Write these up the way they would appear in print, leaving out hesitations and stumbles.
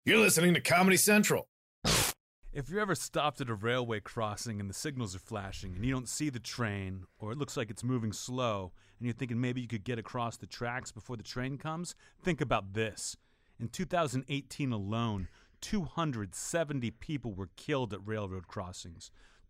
You're listening to Comedy Central. If you're ever stopped at a railway crossing and the signals are flashing and you don't see the train, or it looks like it's moving slow, and you're thinking maybe you could get across the tracks before the train comes, think about this. In 2018 alone, 270 people were killed at railroad crossings.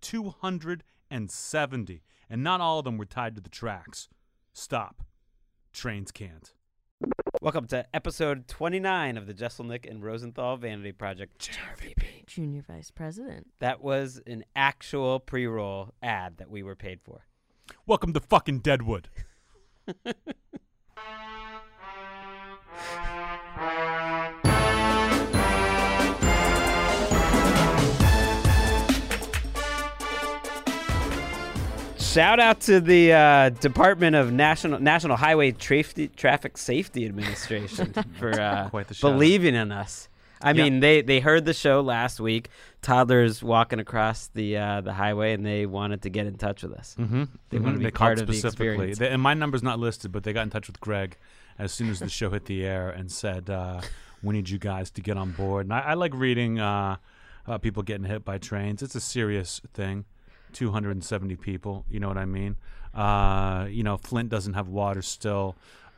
270. And not all of them were tied to the tracks. Stop. Trains can't. Welcome to episode 29 of the Jesselnick and Rosenthal Vanity Project. JRVP. Junior Vice President. That was an actual pre-roll ad that we were paid for. Welcome to fucking Deadwood. Shout out to the Department of National Highway Traffic Safety Administration for Quite the believing in us. I mean, they heard the show last week. Toddlers walking across the highway, and they wanted to get in touch with us. Mm-hmm. They wanted to be part of the experience. And my number's not listed, but they got in touch with Greg as soon as the show hit the air and said, we need you guys to get on board. And I like reading about people getting hit by trains. It's a serious thing. 270 people, you know what I mean? Flint doesn't have water still,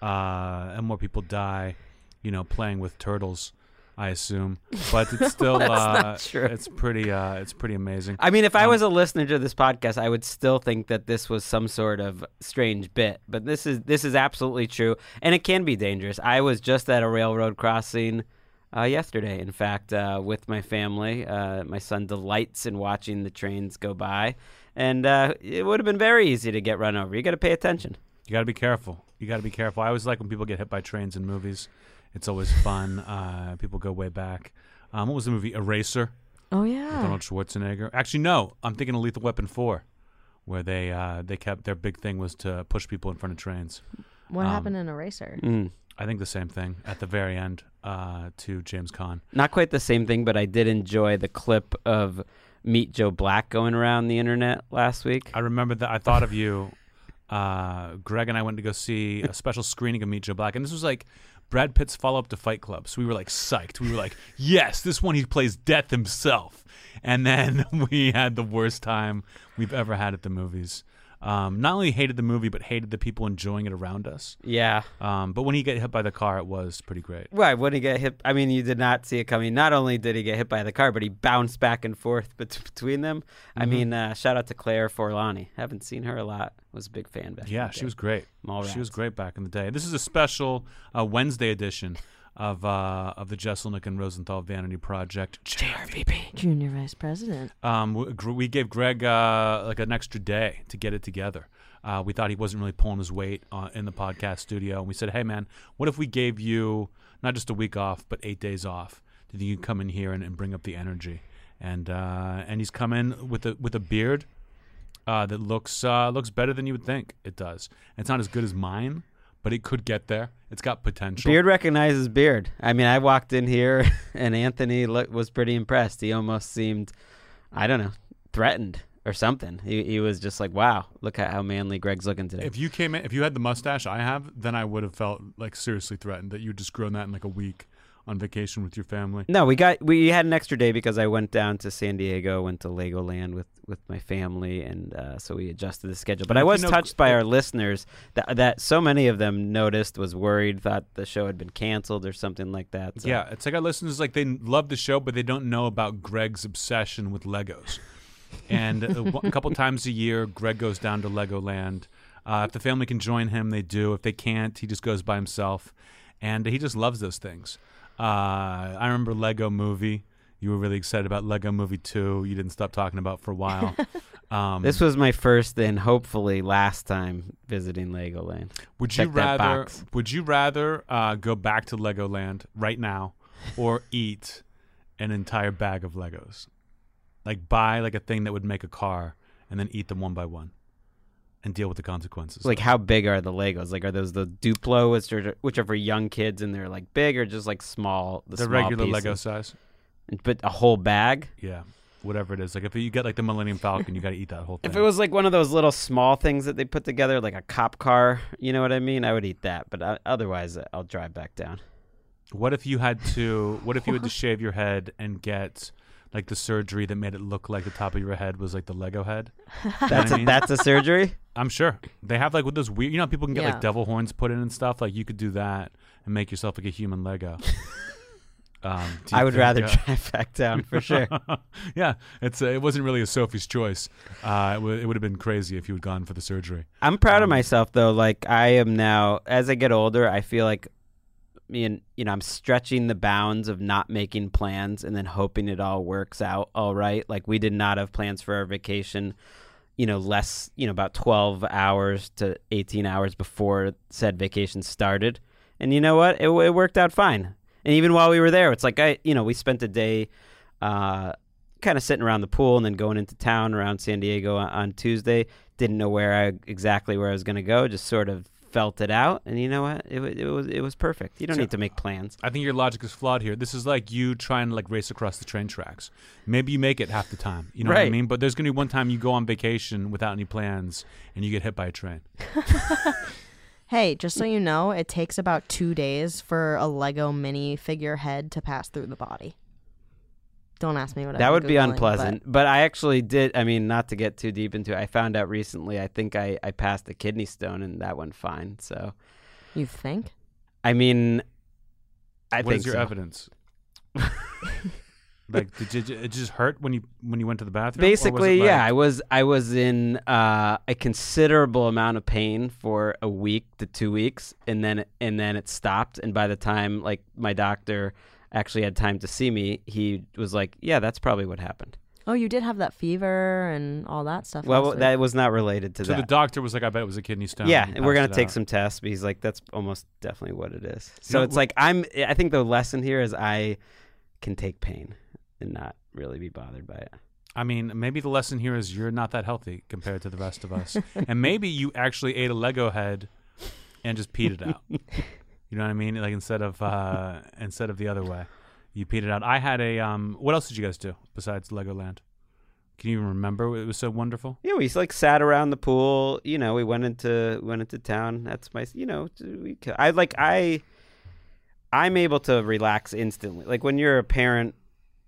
and more people die, playing with turtles, I assume. But it's still, not true. It's pretty amazing. I mean, if I was a listener to this podcast, I would still think that this was some sort of strange bit. But this is absolutely true, and it can be dangerous. I was just at a railroad crossing yesterday, in fact, with my family. My son delights in watching the trains go by, and it would have been very easy to get run over. You got to pay attention. You got to be careful. I always like when people get hit by trains in movies. It's always fun. People go way back. What was the movie? Eraser? Oh, With yeah. Arnold Schwarzenegger. Actually, no. I'm thinking of Lethal Weapon 4, where they kept their big thing was to push people in front of trains. What happened in Eraser? I think the same thing at the very end to James Caan. Not quite the same thing, but I did enjoy the clip of Meet Joe Black going around the internet last week. I remember that. I thought of you. Greg and I went to go see a special screening of Meet Joe Black, and this was like Brad Pitt's follow-up to Fight Club. So we were like psyched. We were like, yes, this one he plays death himself. And then we had the worst time we've ever had at the movies. Not only hated the movie, but hated the people enjoying it around us. Yeah. But when he got hit by the car, it was pretty great. Right, when he got hit, I mean, you did not see it coming. Not only did he get hit by the car, but he bounced back and forth between them. Mm-hmm. I mean, shout out to Claire Forlani. Haven't seen her a lot. Was a big fan back in the day. She was great. Mallrats. She was great back in the day. This is a special Wednesday edition of the Jesselnick and Rosenthal Vanity Project. JRVP. Junior Vice President. We gave Greg like an extra day to get it together. We thought he wasn't really pulling his weight in the podcast studio. And we said, hey, man, what if we gave you not just a week off, but 8 days off? Do you think you can come in here and bring up the energy? And he's come in with a beard that looks better than you would think it does. And it's not as good as mine, but it could get there. It's got potential. Beard recognizes beard. I mean, I walked in here, and Anthony was pretty impressed. He almost seemed, I don't know, threatened or something. He was just like, wow, look at how manly Greg's looking today. If you came in, if you had the mustache I have, then I would have felt like seriously threatened that you'd just grown that in like a week on vacation with your family. No, we had an extra day because I went down to San Diego, went to Legoland with my family, and so we adjusted the schedule. But I was touched by our listeners that so many of them noticed, was worried, thought the show had been canceled or something like that. So. Yeah, it's like our listeners, like they love the show, but they don't know about Greg's obsession with Legos. And a couple times a year, Greg goes down to Legoland. If the family can join him, they do. If they can't, he just goes by himself. And he just loves those things. I remember Lego Movie. You were really excited about Lego Movie 2. You didn't stop talking about for a while. This was my first and hopefully last time visiting Legoland. Would you rather go back to Legoland right now or eat an entire bag of Legos? Like buy like a thing that would make a car and then eat them one by one and deal with the consequences. Like how big are the Legos? Like are those the Duplo, which are for young kids and they're like big, or just like small? The small regular pieces? Lego size. But a whole bag? Yeah, whatever it is. Like if you get like the Millennium Falcon, you got to eat that whole thing. If it was like one of those little small things that they put together, like a cop car, you know what I mean? I would eat that. But otherwise, I'll drive back down. What if you had to shave your head and get like the surgery that made it look like the top of your head was like the Lego head? That's a surgery? I'm sure. They have like with those weird, people can get Yeah. like devil horns put in and stuff. Like you could do that and make yourself like a human Lego. I would rather drive back down for sure. Yeah, it wasn't really a Sophie's choice. It would have been crazy if you had gone for the surgery. I'm proud of myself though. Like I am now, as I get older, I feel like I'm stretching the bounds of not making plans and then hoping it all works out all right. Like we did not have plans for our vacation, about 12 hours to 18 hours before said vacation started. And you know what? It worked out fine. And even while we were there, it's like we spent a day kind of sitting around the pool and then going into town around San Diego on Tuesday. Didn't know exactly where I was going to go, just sort of felt it out, and you know what? It was perfect. You don't need to make plans. I think your logic is flawed here. This is like you trying to like race across the train tracks. Maybe you make it half the time. You know what I Right. mean? But there's going to be one time you go on vacation without any plans and you get hit by a train. Hey, just so you know, it takes about 2 days for a Lego mini figure head to pass through the body. Don't ask me what That would be unpleasant. But I actually did. I mean, not to get too deep into it, I found out recently, I think I passed a kidney stone and that went fine. So, You think? I mean, I What think is your so. evidence? Like, did it just hurt when you went to the bathroom? Basically, or was it yeah, like- I was in a considerable amount of pain for a week to 2 weeks, and then it stopped. And by the time like my doctor actually had time to see me, he was like, "Yeah, that's probably what happened." Oh, you did have that fever and all that stuff. Well, last week. that was not related to So that. the doctor was like, "I bet it was a kidney stone." Yeah, and and we're passed gonna it take out. some tests. But he's like, that's almost definitely what it is. So know, it's like I think the lesson here is I can take pain and not really be bothered by it. I mean, maybe the lesson here is you're not that healthy compared to the rest of us, and maybe you actually ate a Lego head and just peed it out. You know what I mean? Like instead of the other way, you peed it out. I had a What else did you guys do besides Legoland? Can you even remember? It was so wonderful. Yeah, we like sat around the pool. We went into town. That's my. I'm able to relax instantly. Like when you're a parent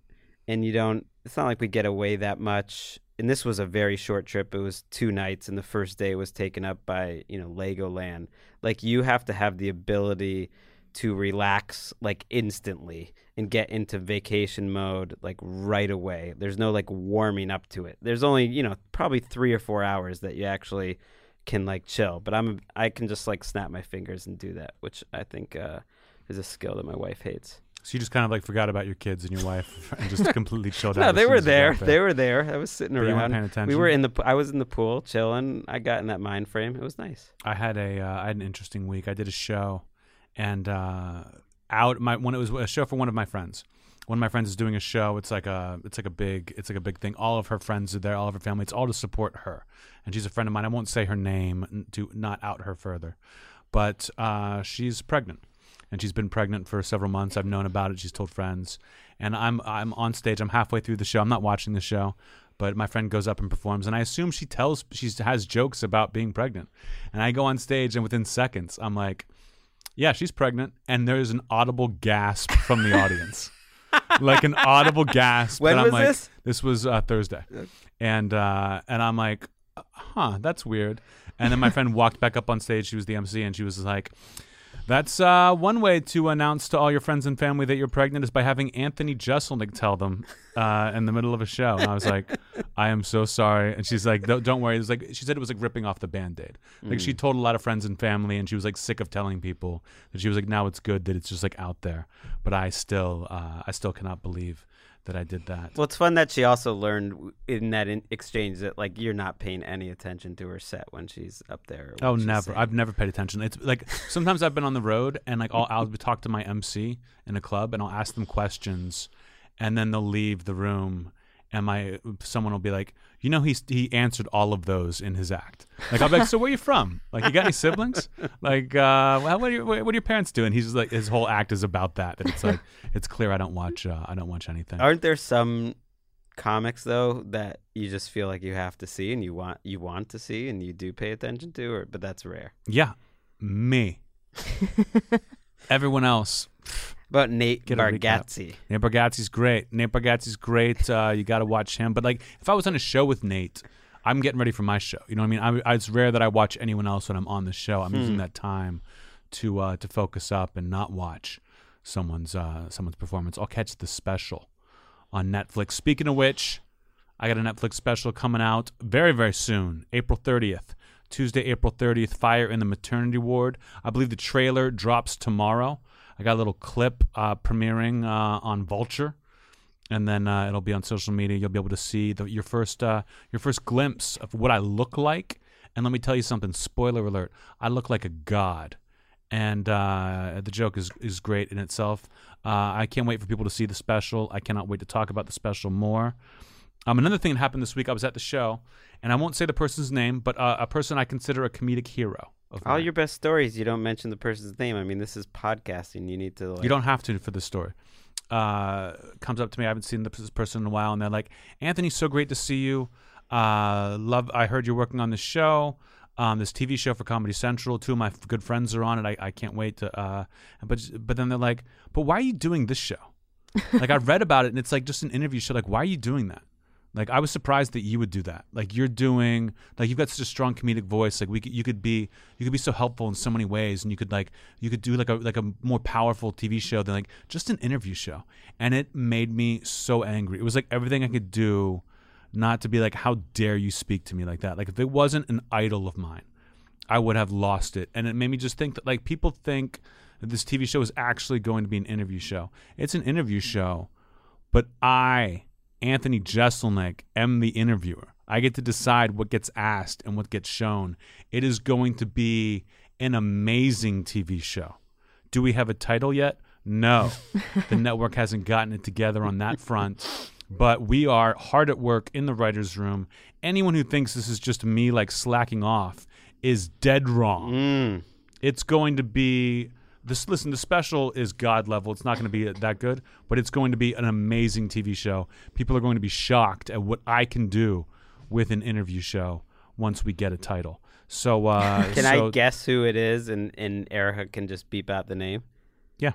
and you don't. It's not like we get away that much. And this was a very short trip. It was 2 nights, and the first day was taken up by Legoland. Like you have to have the ability to relax like instantly and get into vacation mode like right away. There's no like warming up to it. There's only probably 3 or 4 hours that you actually can like chill. But I can just like snap my fingers and do that, which I think is a skill that my wife hates. So you just kind of like forgot about your kids and your wife and just completely chilled out. No, as they soon were as you there. got They were there. I was sitting But you weren't around. paying attention? We were I was in the pool chilling. I got in that mind frame. It was nice. I had an interesting week. I did a show, and when it was a show for one of my friends. One of my friends is doing a show. It's like a big thing. All of her friends are there. All of her family. It's all to support her, and she's a friend of mine. I won't say her name to not out her further, but she's pregnant. And she's been pregnant for several months. I've known about it. She's told friends. And I'm on stage. I'm halfway through the show. I'm not watching the show, but my friend goes up and performs. And I assume she has jokes about being pregnant. And I go on stage, and within seconds, I'm like, yeah, she's pregnant. And there's an audible gasp from the audience. Like an audible gasp. When and I'm was like, this? This was Thursday. And I'm like, that's weird. And then my friend walked back up on stage. She was the MC, and she was like, that's one way to announce to all your friends and family that you're pregnant is by having Anthony Jeselnik tell them in the middle of a show. And I was like, I am so sorry. And she's like, don't worry. It was like, she said it was like ripping off the Band-Aid. Like she told a lot of friends and family, and she was like sick of telling people that she was like, now it's good that it's just like out there. But I still cannot believe that I did that. Well, it's fun that she also learned in that exchange that like you're not paying any attention to her set when she's up there. Oh, when she's never. singing. I've never paid attention. It's like sometimes I've been on the road and like I'll talk to my MC in a club and I'll ask them questions, and then they'll leave the room, and someone will be like, he answered all of those in his act. Like I'll be like, so where are you from? Like you got any siblings? Like what do your parents do? And he's just like, his whole act is about that. That it's like it's clear I don't watch anything. Aren't there some comics though that you just feel like you have to see and you want to see and you do pay attention to, but that's rare. Yeah, me. Everyone else. About Nate Get a recap. Bargatze. Nate Bargatze's great. You got to watch him. But like, if I was on a show with Nate, I'm getting ready for my show. You know what I mean? It's rare that I watch anyone else when I'm on the show. I'm using that time to focus up and not watch someone's performance. I'll catch the special on Netflix. Speaking of which, I got a Netflix special coming out very, very soon, April 30th. Tuesday, April 30th, Fire in the Maternity Ward. I believe the trailer drops tomorrow. I got a little clip premiering on Vulture, and then it'll be on social media. You'll be able to see your first glimpse of what I look like. And let me tell you something. Spoiler alert: I look like a god, and the joke is great in itself. I can't wait for people to see the special. I cannot wait to talk about the special more. Another thing that happened this week, I was at the show, and I won't say the person's name, but a person I consider a comedic hero. All your best stories, you don't mention the person's name. I mean, this is podcasting. You need to. You don't have to for this story. Comes up to me. I haven't seen this person in a while, and they're like, "Anthony, so great to see you. I heard you're working on this show, this TV show for Comedy Central. Two of my good friends are on it. I can't wait to." But then they're like, "But why are you doing this show? Like, I read about it, and it's like just an interview show. Like, why are you doing that?" Like, I was surprised that you would do that. Like, you've got such a strong comedic voice. Like, you could be so helpful in so many ways, and you could do like a more powerful TV show than like just an interview show. And it made me so angry. It was like everything I could do not to be like, how dare you speak to me like that? Like, if it wasn't an idol of mine, I would have lost it. And it made me just think that like people think that this TV show is actually going to be an interview show. It's an interview show, but Anthony Jeselnik, am the interviewer. I get to decide what gets asked and what gets shown. It is going to be an amazing TV show. Do we have a title yet? No. The network hasn't gotten it together on that front. But we are hard at work in the writer's room. Anyone who thinks this is just me like slacking off is dead wrong. It's going to be... Listen, the special is God level. It's not going to be that good, but it's going to be an amazing TV show. People are going to be shocked at what I can do with an interview show once we get a title. So, can I guess who it is, and Erica can just beep out the name? Yeah.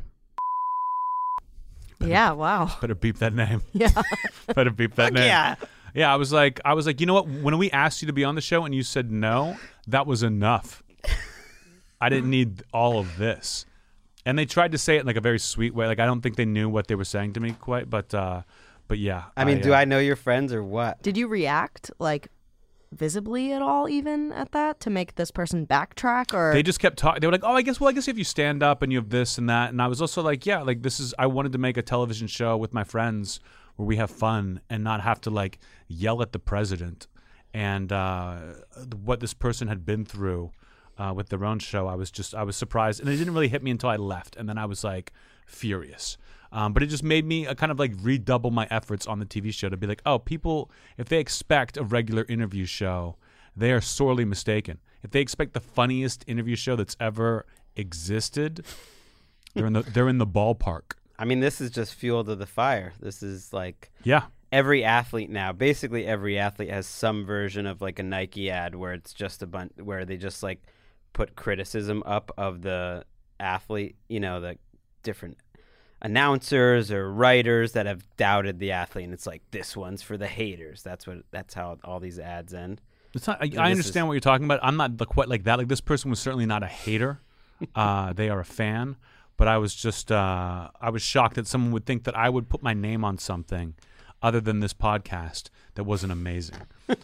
Yeah. Wow. Better beep that name. Yeah. Better beep that name. Yeah. Yeah. I was like, you know what? When we asked you to be on the show and you said no, that was enough. I didn't need all of this. And they tried to say it in like a very sweet way. Like, I don't think they knew what they were saying to me quite, but yeah. I mean, do I know your friends or what? Did you react like visibly at all, even at that, to make this person backtrack? Or they just kept talking. They were like, "Oh, I guess if you stand up and you have this and that." And I was also like, "Yeah, like I wanted to make a television show with my friends where we have fun and not have to like yell at the president and what this person had been through." With their own show, I was surprised, and it didn't really hit me until I left, and then I was like furious. But it just made me kind of like redouble my efforts on the TV show to be like, oh, people, if they expect a regular interview show, they are sorely mistaken. If they expect the funniest interview show that's ever existed, they're in the ballpark. I mean, this is just fuel to the fire. This is like every athlete now. Basically, every athlete has some version of like a Nike ad where it's just a bunch where they just like put criticism up of the athlete, the different announcers or writers that have doubted the athlete, and it's like, this one's for the haters. That's how all these ads end. It's not. I understand what you're talking about. I'm not quite like that. Like, this person was certainly not a hater. They are a fan, but I was just I was shocked that someone would think that I would put my name on something other than this podcast that wasn't amazing.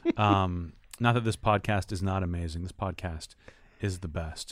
Not that this podcast is not amazing. This podcast is the best.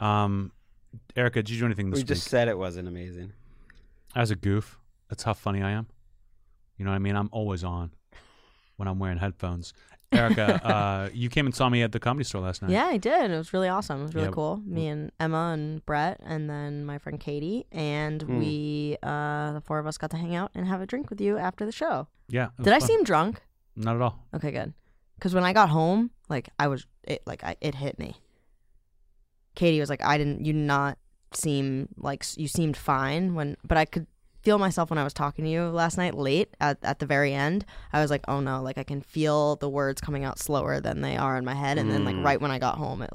Erica, did you do anything this week? We just said it wasn't amazing. As a goof. That's how funny I am. You know what I mean? I'm always on when I'm wearing headphones. Erica, you came and saw me at the Comedy Store last night. Yeah, I did. It was really awesome. It was really cool. Me and Emma and Brett and then my friend Katie. And we, the four of us, got to hang out and have a drink with you after the show. Yeah. Did I seem drunk? Not at all. Okay, good. Because when I got home, like, it hit me. Katie was like, you did not seem like you seemed fine but I could feel myself when I was talking to you last night late at the very end. I was like, oh no, like I can feel the words coming out slower than they are in my head. And then like right when I got home, it like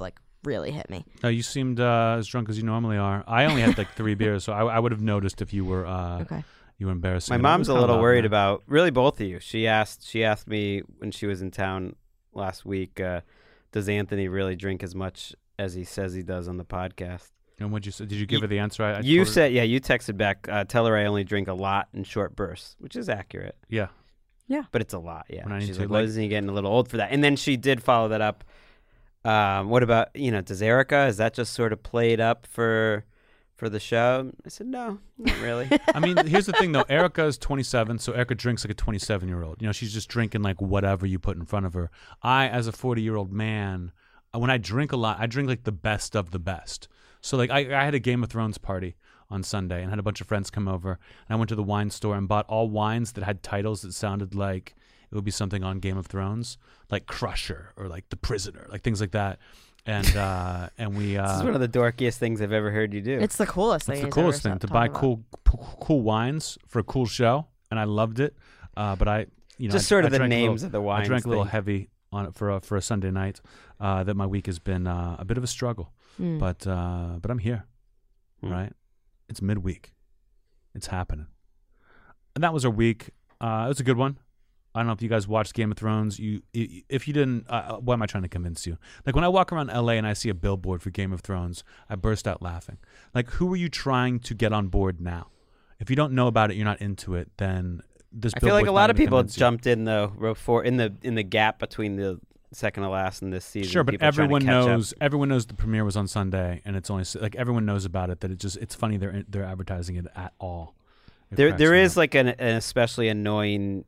really hit me. No, you seemed as drunk as you normally are. I only had like 3 beers, so I would have noticed if you were Okay. you were embarrassing. My mom's a little worried about really both of you. She asked me when she was in town last week, does Anthony really drink as much as he says he does on the podcast? And what'd you say? Did you give her the answer? You said, yeah, you texted back, tell her I only drink a lot in short bursts, which is accurate. Yeah. But it's a lot, yeah. When I need She's to, like, like- wasn't he getting a little old for that? And then she did follow that up. What about, does Erica, is that just sort of played up for the show? I said, no, not really. I mean, here's the thing, though. Erica is 27, so Erica drinks like a 27-year-old. She's just drinking like whatever you put in front of her. I, as a 40-year-old man, when I drink a lot, I drink like the best of the best. So like I had a Game of Thrones party on Sunday and had a bunch of friends come over. And I went to the wine store and bought all wines that had titles that sounded like it would be something on Game of Thrones, like Crusher or like The Prisoner, like things like that. And we This is one of the dorkiest things I've ever heard you do. It's the coolest thing. it's the he's coolest ever thing to talked buy about. cool wines for a cool show, and I loved it. But I just sort of the drank names a of the little, wines. I drank a little thing. heavy on it for a Sunday night. That my week has been a bit of a struggle, but I'm here. Right, it's midweek, it's happening, and that was our week. It was a good one. I don't know if you guys watched Game of Thrones. If you didn't, what am I trying to convince you? Like when I walk around LA and I see a billboard for Game of Thrones, I burst out laughing. Like, who are you trying to get on board now? If you don't know about it, you're not into it, then this. I feel like a lot of people convince you. jumped in though before in the gap between the second to last and this season. Sure, but people trying to everyone catch up. knows. Everyone knows the premiere was on Sunday, and it's only like everyone knows about it. That it's funny they're advertising it at all. There is like an especially annoying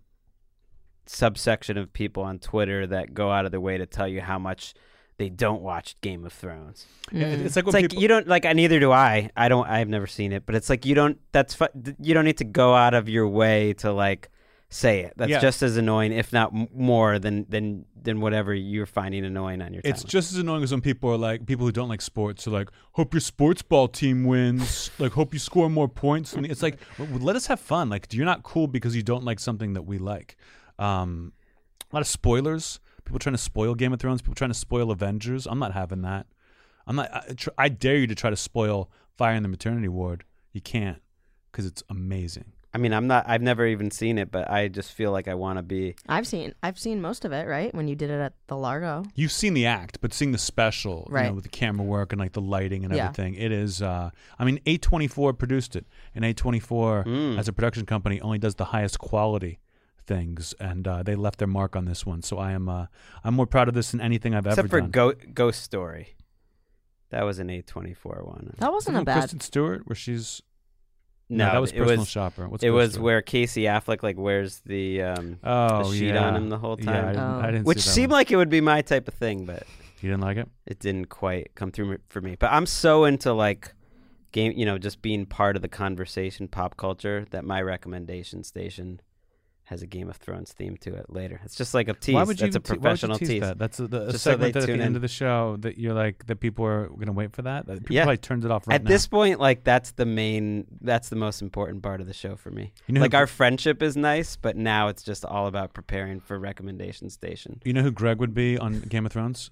subsection of people on Twitter that go out of their way to tell you how much they don't watch Game of Thrones. It's like It's when like people, you don't like. Neither do I. I've never seen it, but it's like you don't. You don't need to go out of your way to like say it. That's Yeah. just as annoying, if not more, than whatever you're finding annoying on your. It's timeline. just as annoying as when people are like, people who don't like sports are like, hope your sports ball team wins. Like, hope you score more points. And it's like, well, let us have fun. Like, you're not cool because you don't like something that we like. A lot of spoilers. People trying to spoil Game of Thrones. People trying to spoil Avengers. I'm not having that. I'm not. I dare you to try to spoil Fire in the Maternity Ward. You can't, because it's amazing. I mean, I'm not. I've never even seen it, but I just feel like I want to be. I've seen most of it, right? When you did it at the Largo. You've seen the act, but seeing the special, Right. with the camera work and like the lighting and Yeah. everything, it is. I mean, A24 produced it, and A24 as a production company only does the highest quality things, and they left their mark on this one. So I'm more proud of this than anything I've Except ever for done. Ghost Story. That was an A24 one. That wasn't a Isn't bad. Kristen Stewart, where she's No, that was it Personal was. Shopper. What's It Ghost was Story? where Casey Affleck like wears the sheet yeah. on him the whole Yeah, time. I didn't Which see that seemed one. like it would be my type of thing, but You didn't like it. it didn't quite come through for me. But I'm so into like game, just being part of the conversation, pop culture, that my recommendation station has a Game of Thrones theme to it later. It's just like a tease. Why would you That's a even professional why would you tease tease. that? That's a Just so segment they that at the tune end in. of the show that you're like that people are going to wait for that. That people Yeah. probably turned it off right At now. this point, like that's the most important part of the show for me. You know Like who- our friendship is nice, but now it's just all about preparing for recommendation station. You know who Greg would be on Game of Thrones?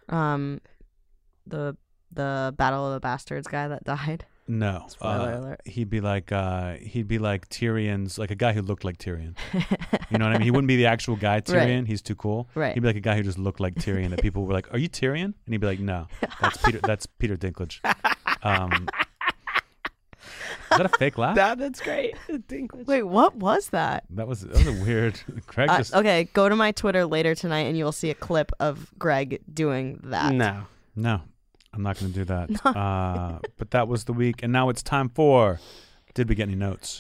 The Battle of the Bastards guy that died. No, Spoiler alert. he'd be like Tyrion's, like a guy who looked like Tyrion. You know what I mean? He wouldn't be the actual guy Tyrion. Right. He's too cool. Right. He'd be like a guy who just looked like Tyrion. That people were like, "Are you Tyrion?" And he'd be like, "No, that's Peter. That's Peter Dinklage." Is that a fake laugh? That's great. Dinklage. Wait, what was that? That was a weird. Craig just Okay, go to my Twitter later tonight and you will see a clip of Greg doing that. No. I'm not going to do that. But that was the week, and now it's time for. Did we get any notes?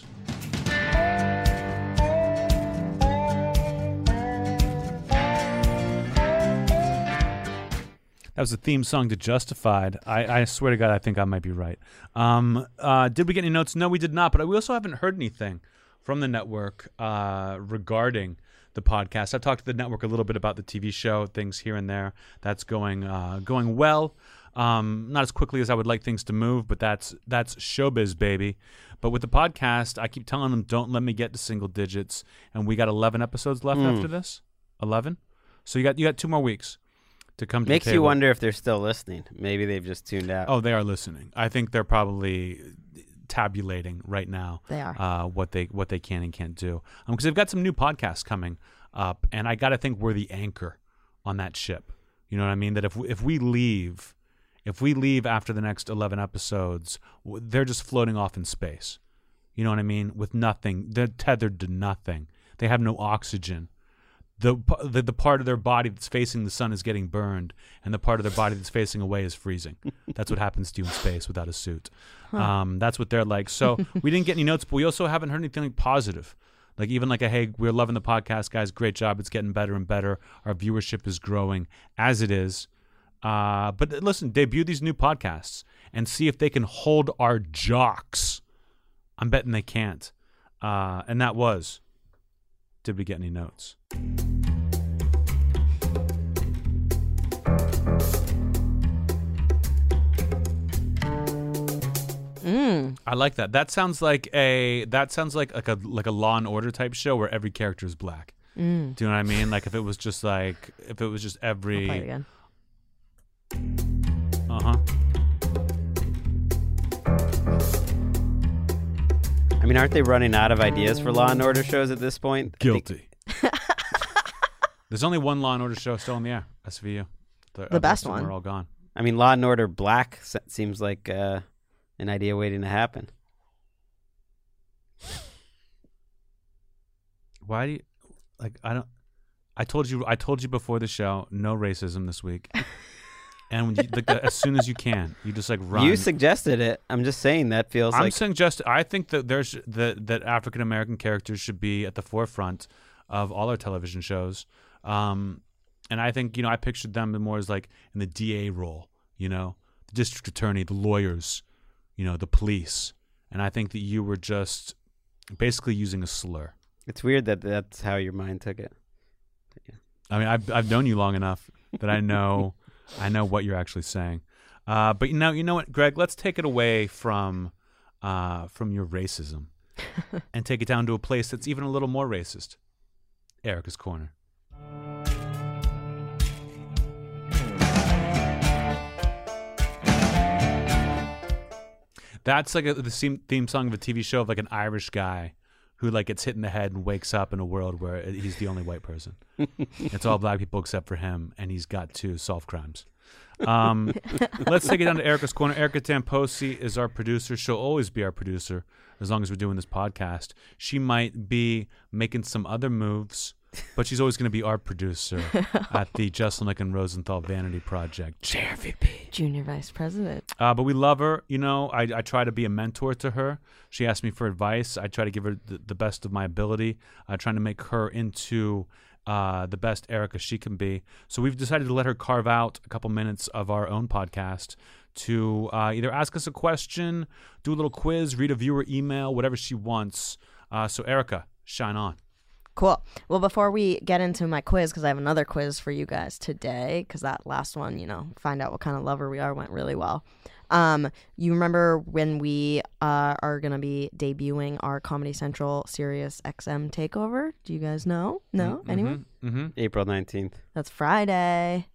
That was the theme song to Justified. I swear to God, I think I might be right. Did we get any notes? No, we did not. But we also haven't heard anything from the network regarding the podcast. I've talked to the network a little bit about the TV show, things here and there. That's going well. Not as quickly as I would like things to move, but that's showbiz, baby. But with the podcast, I keep telling them, don't let me get to single digits. And we got 11 episodes left after this. 11. So you got 2 more weeks. to come to Makes the you table. wonder if they're still listening. Maybe they've just tuned out. Oh, they are listening. I think they're probably tabulating right now. They are. What they can and can't do. Because they've got some new podcasts coming up, and I got to think we're the anchor on that ship. You know what I mean? That if we leave after the next 11 episodes, they're just floating off in space. You know what I mean? With nothing. They're tethered to nothing. They have no oxygen. The part of their body that's facing the sun is getting burned, and the part of their body that's facing away is freezing. That's what happens to you in space without a suit. That's what they're like. So we didn't get any notes, but we also haven't heard anything positive. Like even like hey, we're loving the podcast, guys. Great job. It's getting better and better. Our viewership is growing as it is. But listen, debut these new podcasts and see if they can hold our jocks. I'm betting they can't. And that was, did we get any notes? I like that. That sounds like a Law and Order type show where every character is black. Do you know what I mean? Like if it was just I'll every. play it again. I mean, aren't they running out of ideas for Law and Order shows at this point? Guilty. There's only one Law and Order show still in the air. SVU. The best one. They're all gone. I mean, Law and Order Black seems like an idea waiting to happen. Why do you like? I told you before the show, no racism this week. And when as soon as you can, you just like run. You suggested it. I'm just saying that feels like. I think that that African American characters should be at the forefront of all our television shows. And I think I pictured them more as like in the DA role, the district attorney, the lawyers, the police. And I think that you were just basically using a slur. It's weird that that's how your mind took it. Yeah. I mean, I've known you long enough that I know what you're actually saying. But you know what, Greg? Let's take it away from your racism and take it down to a place that's even a little more racist. Erica's Corner. That's like the theme song of a TV show of like an Irish guy who like gets hit in the head and wakes up in a world where he's the only white person. It's all black people except for him, and he's got to solve crimes. Let's take it down to Erica's Corner. Erica Tamposi is our producer. She'll always be our producer as long as we're doing this podcast. She might be making some other moves, but she's always going to be our producer at the Jesselnick and Rosenthal Vanity Project. JRVP. Junior Vice President. But we love her. I try to be a mentor to her. She asked me for advice. I try to give her the best of my ability, trying to make her into the best Erica she can be. So we've decided to let her carve out a couple minutes of our own podcast to either ask us a question, do a little quiz, read a viewer email, whatever she wants. So Erica, shine on. Cool. Well, before we get into my quiz, because I have another quiz for you guys today, because that last one, find out what kind of lover we are, went really well. You remember when we are going to be debuting our Comedy Central Sirius XM takeover? Do you guys know? No? Anyone? Mm-hmm. April 19th. That's Friday.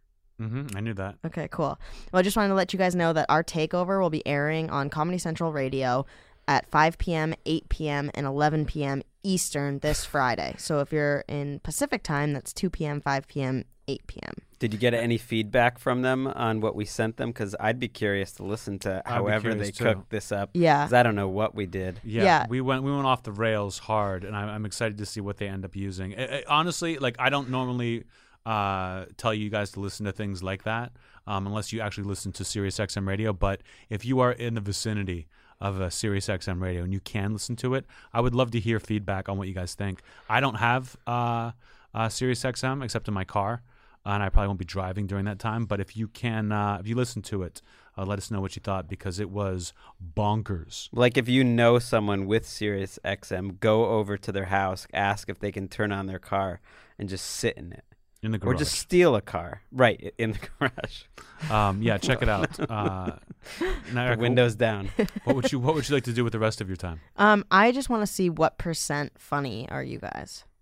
I knew that. Okay, cool. Well, I just wanted to let you guys know that our takeover will be airing on Comedy Central Radio at 5 p.m., 8 p.m., and 11 p.m. Eastern this Friday. So if you're in Pacific time, that's 2 p.m., 5 p.m., 8 p.m. Did you get any feedback from them on what we sent them? Because I'd be curious to listen to however they cooked this up. Yeah. Because I don't know what we did. Yeah. We went off the rails hard, and I'm excited to see what they end up using. Honestly, like I don't normally tell you guys to listen to things like that unless you actually listen to Sirius XM Radio. But if you are in the vicinity of a Sirius XM Radio and you can listen to it, I would love to hear feedback on what you guys think. I don't have Sirius XM except in my car, and I probably won't be driving during that time. But if you can, if you listen to it, let us know what you thought, because it was bonkers. Like if you know someone with Sirius XM, go over to their house, ask if they can turn on their car and just sit in it. In the garage. Or just steal a car. Right, in the garage. Yeah, check it out. Now, Erica, windows down. What would you like to do with the rest of your time? I just want to see what % funny are you guys.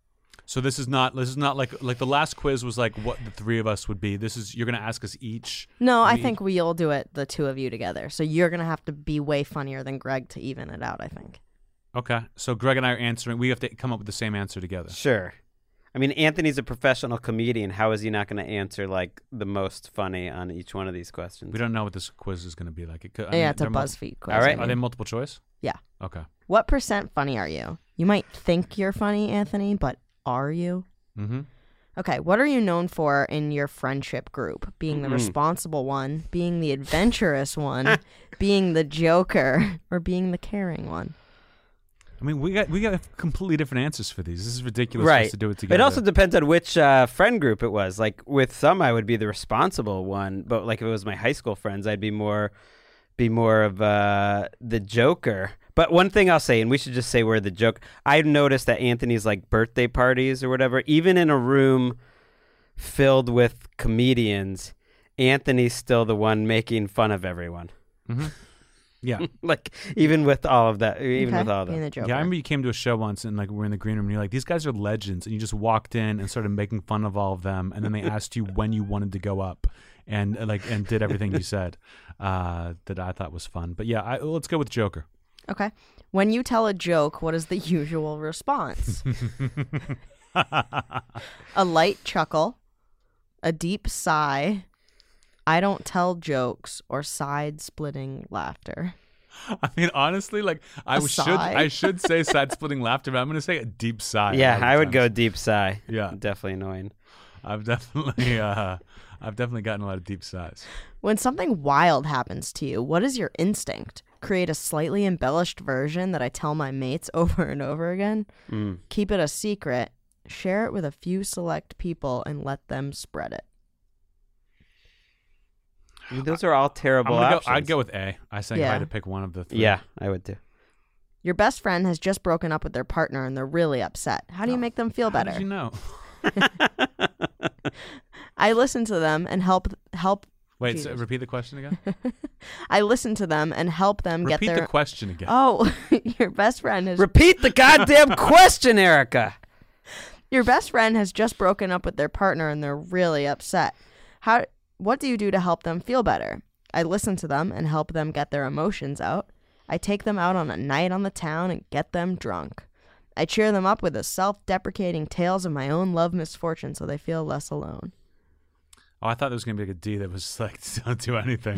So this is not like the last quiz was like what the three of us would be. This is you're gonna ask us each. No, I think we'll do it, the two of you together. So you're gonna have to be way funnier than Greg to even it out, I think. Okay. So Greg and I are answering. We have to come up with the same answer together. Sure. I mean, Anthony's a professional comedian. How is he not going to answer like the most funny on each one of these questions? We don't know what this quiz is going to be like. It could, It's a BuzzFeed quiz. All right. Are they multiple choice? Yeah. Okay. What % funny are you? You might think you're funny, Anthony, but are you? Mm-hmm. Okay, what are you known for in your friendship group? Being the responsible one, being the adventurous one, being the joker, or being the caring one? I mean, we got completely different answers for these. This is ridiculous for us to do it together. It also depends on which friend group it was. Like with some, I would be the responsible one, but like if it was my high school friends, I'd be more of the joker. But one thing I'll say, and we should just say we're the joke. I've noticed that Anthony's like birthday parties or whatever, even in a room filled with comedians, Anthony's still the one making fun of everyone. Mm-hmm. Yeah. Like even with all of that, even with all of being that. the joker. Yeah, I remember you came to a show once and like we're in the green room and you're like, these guys are legends, and you just walked in and started making fun of all of them, and then they asked you when you wanted to go up, and did everything you said that I thought was fun. But yeah, let's go with Joker. Okay. When you tell a joke, what is the usual response? A light chuckle, a deep sigh, I don't tell jokes, or side-splitting laughter. I mean, honestly, like I should say side-splitting laughter, but I'm going to say a deep sigh. Yeah, I would go deep sigh. Yeah, definitely annoying. I've definitely gotten a lot of deep sighs. When something wild happens to you, what is your instinct? Create a slightly embellished version that I tell my mates over and over again? Keep it a secret. Share it with a few select people and let them spread it. I mean, those are all terrible options. I'd go with A. I think if I had to pick one of the three. Yeah, I would too. Your best friend has just broken up with their partner and they're really upset. How do you make them feel better? How did you know? I listen to them and help. Wait, so repeat the question again? I listen to them and help them get their... Repeat the question again. Oh, your best friend has... Repeat the goddamn question, Erica! Your best friend has just broken up with their partner and they're really upset. What do you do to help them feel better? I listen to them and help them get their emotions out. I take them out on a night on the town and get them drunk. I cheer them up with the self-deprecating tales of my own love misfortune so they feel less alone. Oh, I thought there was going to be like a D that was like, don't do anything.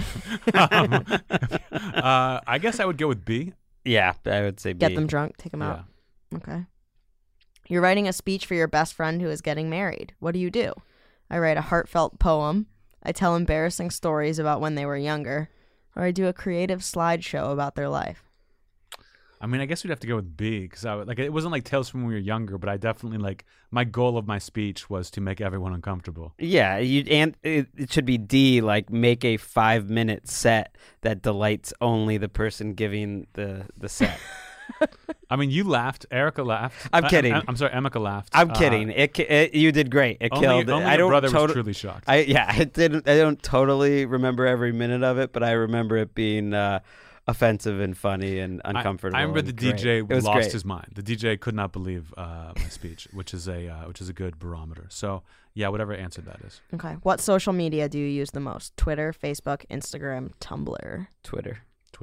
I guess I would go with B. Yeah, I would say B. Get them drunk, take them out. Okay. You're writing a speech for your best friend who is getting married. What do you do? I write a heartfelt poem. I tell embarrassing stories about when they were younger. Or I do a creative slideshow about their life. I mean, I guess we'd have to go with B because it wasn't like tales from when we were younger, but I definitely my goal of my speech was to make everyone uncomfortable. Yeah, and it should be D, like make a 5-minute set that delights only the person giving the set. I mean, you laughed. Erica laughed. I'm kidding. I'm sorry, Emeka laughed. I'm kidding. You did great. It killed. Only your brother was truly shocked. I don't totally remember every minute of it, but I remember it being offensive and funny and uncomfortable. I remember the DJ lost lost his mind. The DJ could not believe my speech, which is a good barometer. So yeah, whatever answer that is. Okay. What social media do you use the most? Twitter, Facebook, Instagram, Tumblr. Twitter.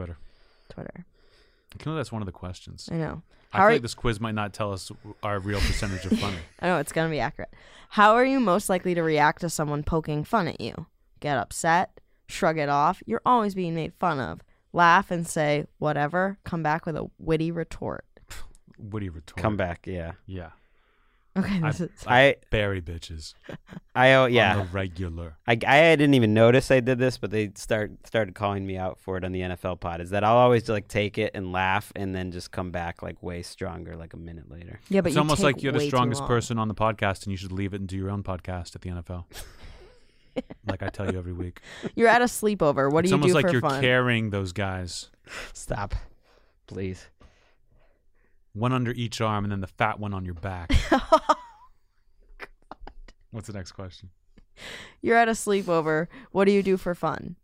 I know that's one of the questions. I know. I feel like this quiz might not tell us our real percentage of funny. I know, it's going to be accurate. How are you most likely to react to someone poking fun at you? Get upset? Shrug it off? You're always being made fun of. Laugh and say, whatever. Come back with a witty retort. Witty retort. Come back, yeah. Yeah. Okay, I bury bitches. Yeah. On the regular. I didn't even notice I did this, but they started calling me out for it on the NFL pod. Is that I'll always like take it and laugh and then just come back like way stronger like a minute later. Yeah, but it's almost like you're the strongest person on the podcast and you should leave it and do your own podcast at the NFL. Like I tell you every week. You're at a sleepover. What do you do for fun? It's almost like you're carrying those guys. Stop, please. One under each arm and then the fat one on your back. God. What's the next question? You're at a sleepover. What do you do for fun?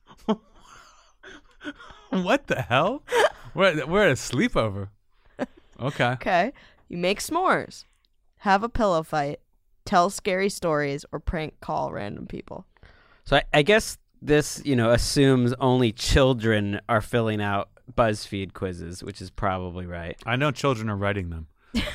What the hell? We're at a sleepover. Okay. Okay. You make s'mores, have a pillow fight, tell scary stories, or prank call random people. So I guess this, assumes only children are filling out BuzzFeed quizzes, which is probably right. I know children are writing them.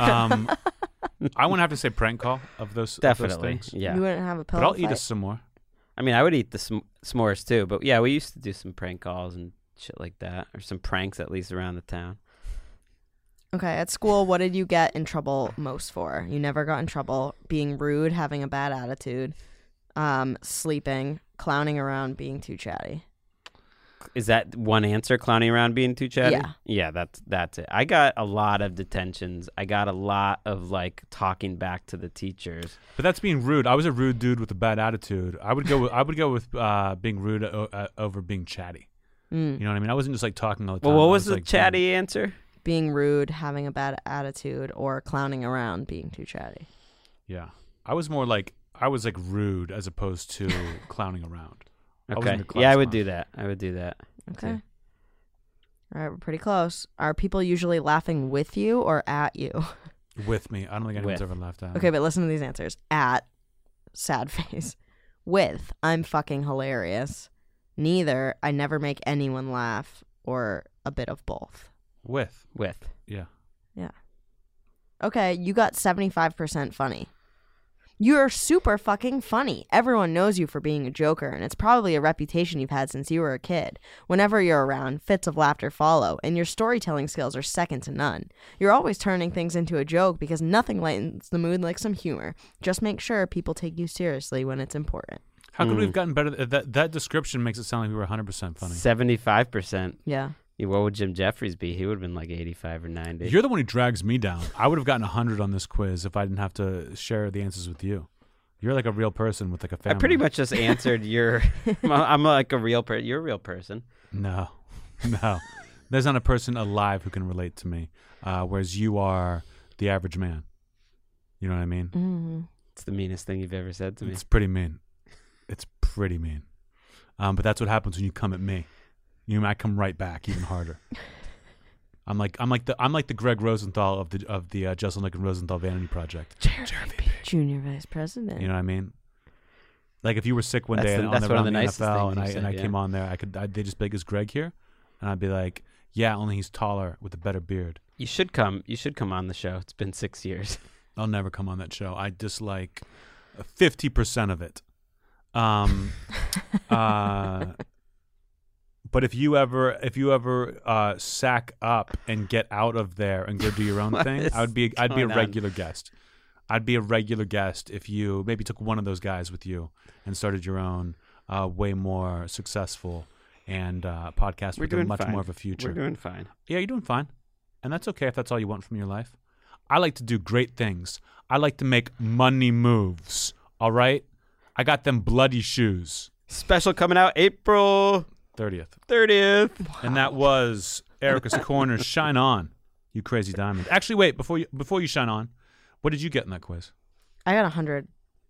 I wouldn't have to say prank call of those Definitely, things. yeah. You wouldn't have a pillow But I'll fight. eat us some more. I mean, I would eat the s'mores too, but yeah, we used to do some prank calls and shit like that, or some pranks at least around the town. Okay, at school, what did you get in trouble most for? You never got in trouble. Being rude, having a bad attitude, sleeping, clowning around, being too chatty. Is that one answer, clowning around being too chatty? Yeah. Yeah, that's it. I got a lot of detentions. I got a lot of talking back to the teachers. But that's being rude. I was a rude dude with a bad attitude. I would go with being rude over being chatty. You know what I mean? I wasn't just talking all the time. Well, what I was the like, chatty answer? Being rude, having a bad attitude, or clowning around, being too chatty. Yeah. I was more rude as opposed to clowning around. Okay. Yeah, I would do that. Okay. too. All right, we're pretty close. Are people usually laughing with you or at you? With me. I don't think anyone's With. ever laughed at me. Okay, but listen to these answers. At, sad face. With, I'm fucking hilarious. Neither, I never make anyone laugh, or a bit of both. With. Yeah. Okay, you got 75% funny. You're super fucking funny. Everyone knows you for being a joker, and it's probably a reputation you've had since you were a kid. Whenever you're around, fits of laughter follow, and your storytelling skills are second to none. You're always turning things into a joke because nothing lightens the mood like some humor. Just make sure people take you seriously when it's important. How could we have gotten better? That description makes it sound like we were 100% funny. 75%. Yeah. What would Jim Jeffries be? He would have been 85 or 90. You're the one who drags me down. I would have gotten 100 on this quiz if I didn't have to share the answers with you. You're like a real person with a family. I pretty much just answered your. I'm like a real person. You're a real person. No. There's not a person alive who can relate to me, whereas you are the average man. You know what I mean? Mm-hmm. It's the meanest thing you've ever said to me. It's pretty mean. It's pretty mean. But that's what happens when you come at me. I come right back even harder. I'm like the Greg Rosenthal of the Justin Lincoln Rosenthal Vanity Project. Junior Vice President. You know what I mean? Like if you were sick one That's day the- and that's on the one of around the the nicest NFL things and you I said, came on there, they just be like, is Greg here? And I'd be like, yeah, only he's taller with a better beard. You should come on the show. It's been 6 years. I'll never come on that show. I dislike 50% of it. But if you ever sack up and get out of there and go do your own thing, I'd be a going on? regular guest. I'd be a regular guest if you maybe took one of those guys with you and started your own way more successful and podcast We're with a doing much fine. more of a future. We're doing fine. Yeah, you're doing fine. And that's okay if that's all you want from your life. I like to do great things. I like to make money moves. All right? I got them bloody shoes. Special coming out April 30th. 30th. And that was Erica's Corner. Shine on, you crazy diamond. Actually, wait, before you shine on, what did you get in that quiz? I got 100.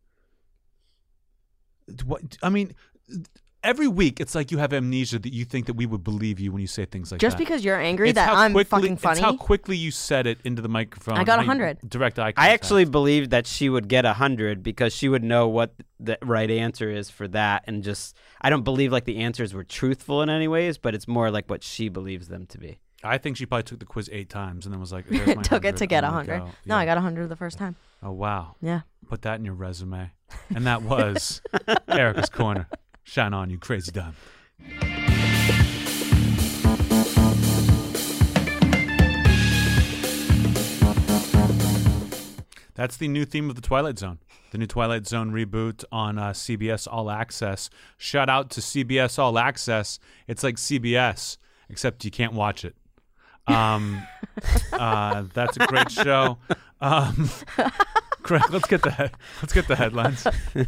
What, I mean, every week it's like you have amnesia that you think that we would believe you when you say things like Just that. because you're angry It's that how I'm quickly- fucking funny. It's how quickly you said it into the microphone. I got how you 100. Direct eye I contact. actually believed that she would get 100 because she would know what the right answer is for that, and just I don't believe the answers were truthful in any ways, but it's more like what she believes them to be. I think she probably took the quiz 8 times and then was like, "There's my Took it 100. to get I'm gonna 100. go." No, Yeah. I got 100 the first time. Oh wow! Yeah. Put that in your resume. And that was Erica's Corner. Shine on, you crazy diamond. That's the new theme of the Twilight Zone. The new Twilight Zone reboot on CBS All Access. Shout out to CBS All Access. It's like CBS, except you can't watch it. That's a great show. Craig, let's get the headlines.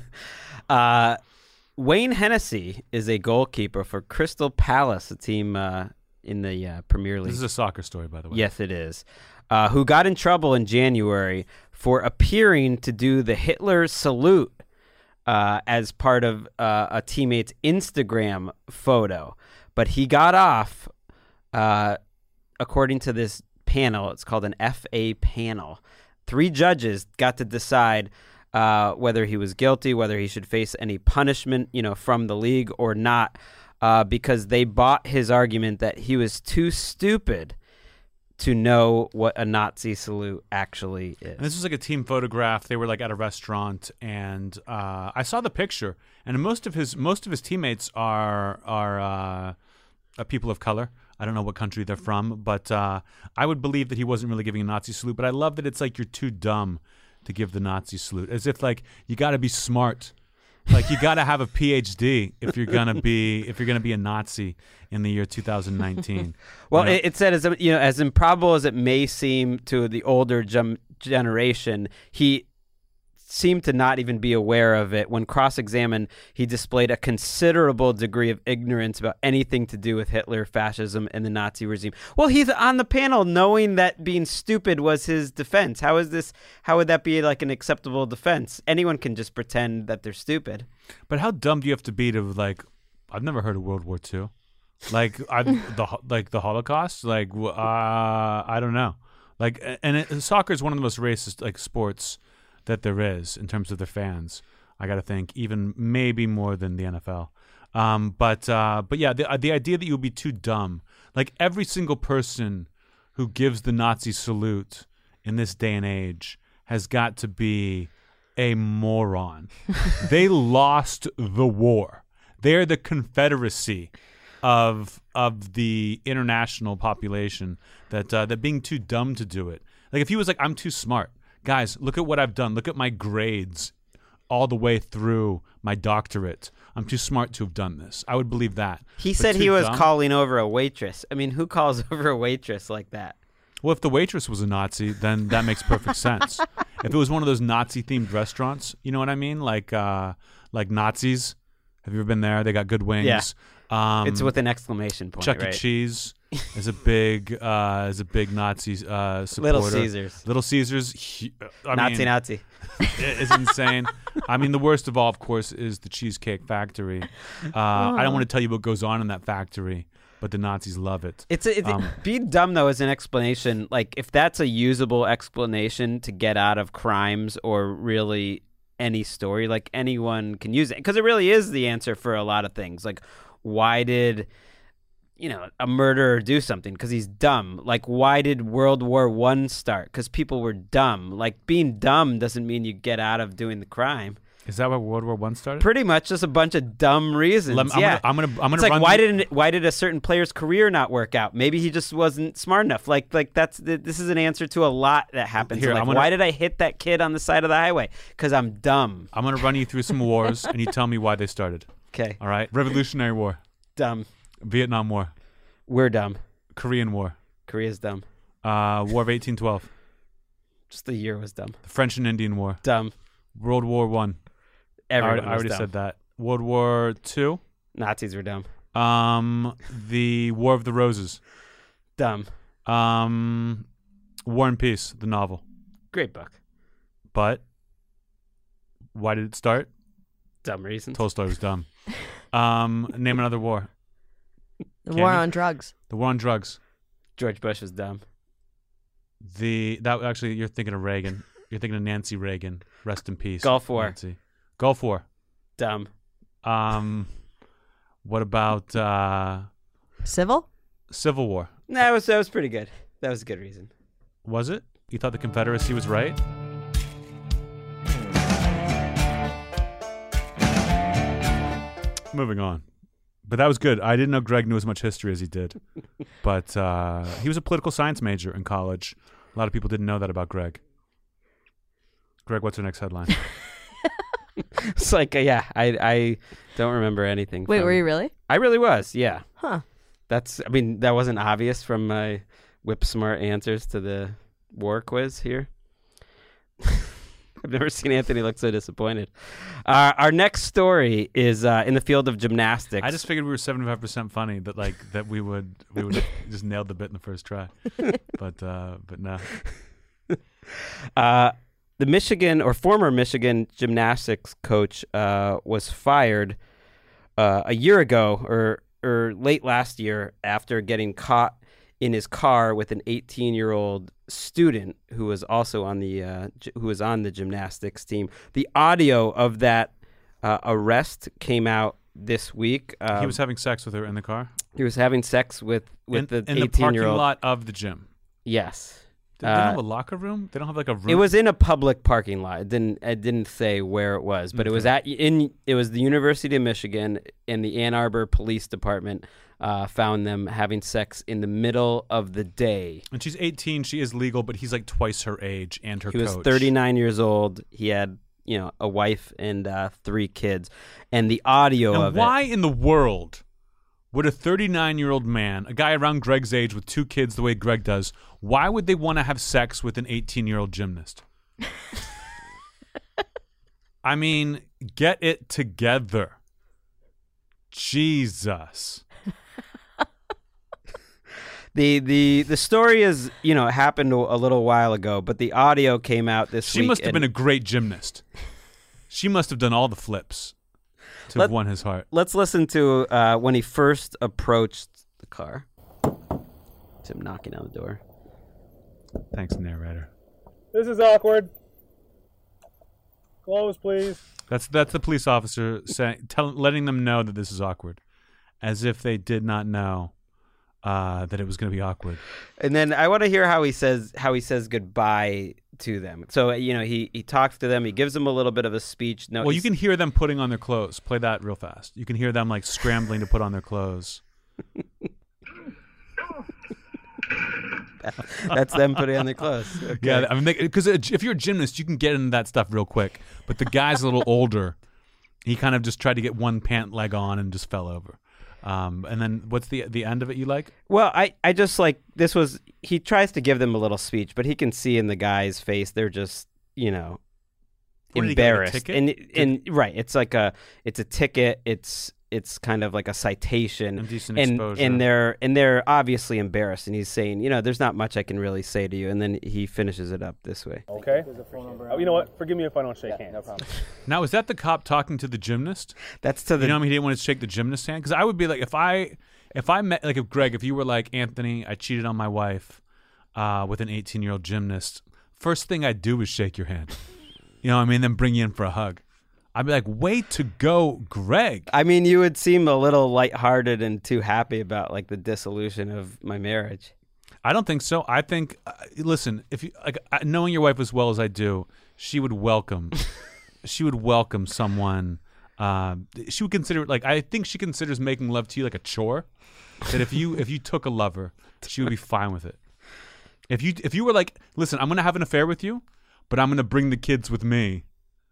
Wayne Hennessy is a goalkeeper for Crystal Palace, a team in the Premier League. This is a soccer story, by the way. Yes, it is. Who got in trouble in January for appearing to do the Hitler salute as part of a teammate's Instagram photo. But he got off, according to this panel. It's called an FA panel. 3 judges got to decide whether he was guilty, whether he should face any punishment, from the league or not, because they bought his argument that he was too stupid to know what a Nazi salute actually is. And this was like a team photograph. They were like at a restaurant, and I saw the picture. And most of his teammates are people of color. I don't know what country they're from, but I would believe that he wasn't really giving a Nazi salute. But I love that it's like you're too dumb to give the Nazi salute, as if like you got to be smart. Like you got to have a PhD if you're gonna be a Nazi in the year 2019. Well, it said as improbable as it may seem to the older generation, he seemed to not even be aware of it. When cross-examined, he displayed a considerable degree of ignorance about anything to do with Hitler, fascism, and the Nazi regime. Well, he's on the panel knowing that being stupid was his defense. How would that be like an acceptable defense? Anyone can just pretend that they're stupid. But how dumb do you have to be to like? I've never heard of World War II. Like the Holocaust. Like I don't know. Like, and soccer is one of the most racist like sports that there is in terms of their fans. I got to think even maybe more than the NFL. But yeah, the idea that you would be too dumb, like every single person who gives the Nazi salute in this day and age has got to be a moron. They lost the war. They're the Confederacy of the international population that being too dumb to do it. Like if he was like, I'm too smart. Guys, look at what I've done. Look at my grades all the way through my doctorate. I'm too smart to have done this. I would believe that. He But said too he was dumb? calling over a waitress. I mean, who calls over a waitress like that? Well, if the waitress was a Nazi, then that makes perfect sense. If it was one of those Nazi-themed restaurants, you know what I mean? Like Nazis. Have you ever been there? They got good wings. Yeah. It's with an exclamation point, Chuck E. right? Cheese is a big Nazi supporter. Little Caesars. Little Caesars. Nazi. It's insane. I mean, the worst of all, of course, is the Cheesecake Factory. I don't want to tell you what goes on in that factory, but the Nazis love it. Being dumb, though, is an explanation. Like, if that's a usable explanation to get out of crimes or really any story, like anyone can use it. Because it really is the answer for a lot of things. Like, why did a murderer do something? Because he's dumb. Like, why did World War I start? Because people were dumb. Like, being dumb doesn't mean you get out of doing the crime. Is that why World War I started? Pretty much just a bunch of dumb reasons. I'm gonna it's like, why did a certain player's career not work out? Maybe he just wasn't smart enough. Like this is an answer to a lot that happens. Here, why did I hit that kid on the side of the highway? Because I'm dumb. I'm gonna run you through some wars, and you tell me why they started. Okay. All right. Revolutionary War. Dumb. Vietnam War. We're dumb. Korean War. Korea's dumb. War of 1812. Just the year was dumb. The French and Indian War. Dumb. World War I. Everyone I already was dumb. said that. World War II. Nazis were dumb. The War of the Roses. Dumb. War and Peace, the novel. Great book. But why did it start? Dumb reasons. Tolstoy was dumb. Name another war. The war on drugs. The war on drugs. George Bush was dumb. Actually, you're thinking of Reagan. You're thinking of Nancy Reagan. Rest in peace. Gulf War. Nancy. Gulf War. Dumb. What about Civil? Civil War? No, that was pretty good. That was a good reason. Was it? You thought the Confederacy was right? Moving on. But that was good. I didn't know Greg knew as much history as he did. But he was a political science major in college. A lot of people didn't know that about Greg. Greg, what's our next headline? It's like, I don't remember anything. Wait, were you really? I really was, yeah. Huh. That wasn't obvious from my whip smart answers to the war quiz here. I've never seen Anthony look so disappointed. Our next story is in the field of gymnastics. I just figured we were 75% funny, that we would have just nailed the bit in the first try. But no. The Michigan or former Michigan gymnastics coach was fired a year ago or late last year after getting caught in his car with an 18-year-old student who was also on the gymnastics team. The audio of that arrest came out this week. He was having sex with her in the car? He was having sex with the 18-year-old. In the parking lot of the gym? Yes. They don't have a locker room? They don't have like a room? It was in a public parking lot. It didn't say where it was, but it was it was the University of Michigan, and the Ann Arbor Police Department found them having sex in the middle of the day. And she's 18. She is legal, but he's like twice her age and her He coach. was 39 years old. He had, a wife and 3 kids. And the audio of why in the world would a 39-year-old man, a guy around Greg's age with 2 kids the way Greg does, why would they want to have sex with an 18-year-old gymnast? I mean, get it together. Jesus. The story is, it happened a little while ago, but the audio came out this week. She must have been a great gymnast. She must have done all the flips to have won his heart. Let's listen to when he first approached the car. It's him knocking on the door. Thanks, narrator. This is awkward. Close, please. That's the police officer letting them know that this is awkward, as if they did not know that it was going to be awkward. And then I want to hear how he says goodbye to them. So he talks to them. He gives them a little bit of a speech. Well, you can hear them putting on their clothes. Play that real fast. You can hear them like scrambling to put on their clothes. That's them putting on their clothes. Okay. Yeah, I mean, because if you're a gymnast, you can get into that stuff real quick. But the guy's a little older. He kind of just tried to get one pant leg on and just fell over. And then what's the end of it you like? Well, I just like this was he tries to give them a little speech, but he can see in the guy's face they're just embarrassed. And right, it's like a ticket. It's kind of like a citation, indecent exposure. and they're obviously embarrassed. And he's saying, there's not much I can really say to you. And then he finishes it up this way. Okay. You know what? Forgive me if I don't shake hands. No problem. Now, is that the cop talking to the gymnast? That's to the. He didn't want to shake the gymnast's hand? Because I would be like, if I met, like, if Greg, if you were like, Anthony, I cheated on my wife with an 18-year-old gymnast, first thing I'd do is shake your hand. Then bring you in for a hug. I'd be like, way to go, Greg. I mean, you would seem a little lighthearted and too happy about like the dissolution of my marriage. I don't think so. I think, listen, if you knowing your wife as well as I do, she would welcome someone. She would consider I think she considers making love to you like a chore. That if you took a lover, she would be fine with it. If you were like, listen, I'm gonna have an affair with you, but I'm gonna bring the kids with me.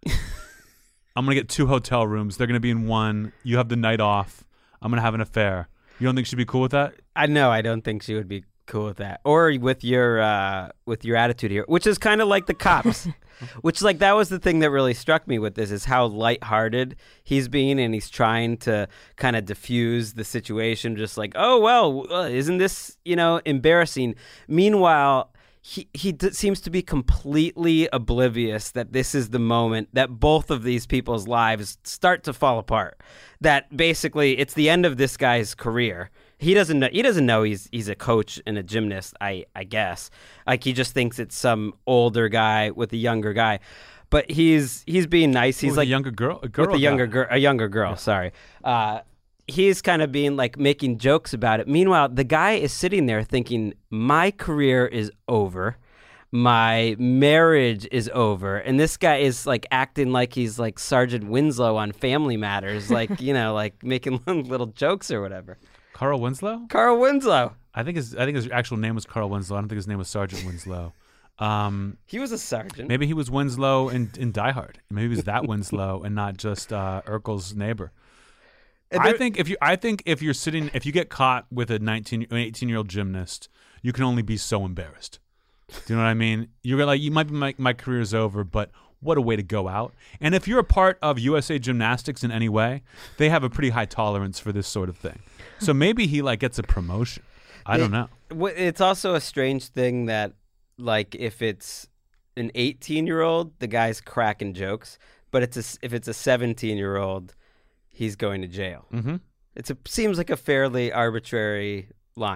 I'm going to get 2 hotel rooms. They're going to be in one. You have the night off. I'm going to have an affair. You don't think she'd be cool with that? I don't think she would be cool with that. Or with your attitude here, which is kind of like the cops. Which that was the thing that really struck me with this is how lighthearted he's being, and he's trying to kind of diffuse the situation, just like, oh, well, isn't this, embarrassing? Meanwhile, He seems to be completely oblivious that this is the moment that both of these people's lives start to fall apart. That basically it's the end of this guy's career. He doesn't know he's a coach and a gymnast, I guess. Like he just thinks it's some older guy with a younger guy. But he's being nice. He's like a younger girl, with a younger girl. Yeah. Sorry. He's kind of being making jokes about it. Meanwhile, the guy is sitting there thinking, my career is over. My marriage is over. And this guy is acting like he's like Sergeant Winslow on Family Matters, making little jokes or whatever. Carl Winslow? Carl Winslow. I think his actual name was Carl Winslow. I don't think his name was Sergeant Winslow. He was a sergeant. Maybe he was Winslow in Die Hard. Maybe he was that Winslow and not just Urkel's neighbor. I think if you get caught with an 18-year-old gymnast, you can only be so embarrassed. Do you know what I mean? You're like, you might be my career's over, but what a way to go out. And if you're a part of USA Gymnastics in any way, they have a pretty high tolerance for this sort of thing. So maybe he gets a promotion. I don't know. It's also a strange thing that if it's an 18-year-old, the guy's cracking jokes, but if it's a 17-year-old, he's going to jail. Mm-hmm. Seems like a fairly arbitrary line.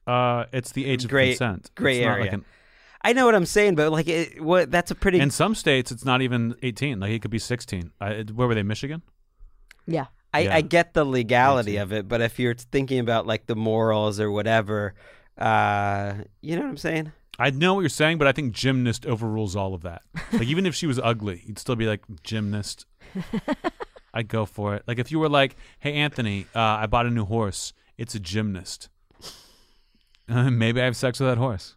it's the age of consent. Gray It's not area. like an- I know what I'm saying, but like, that's a pretty. in some states, it's not even 18. Like, it could be 16. Where were they? Michigan? Yeah. I get the legality of it, but if you're thinking about like the morals or whatever, you know what I'm saying? I know what you're saying, but I think gymnast overrules all of that. Like, even if she was ugly, you'd still be like, gymnast. I'd go for it. Like, if you were like, hey, Anthony, I bought a new horse. It's a gymnast. Maybe I have sex with that horse.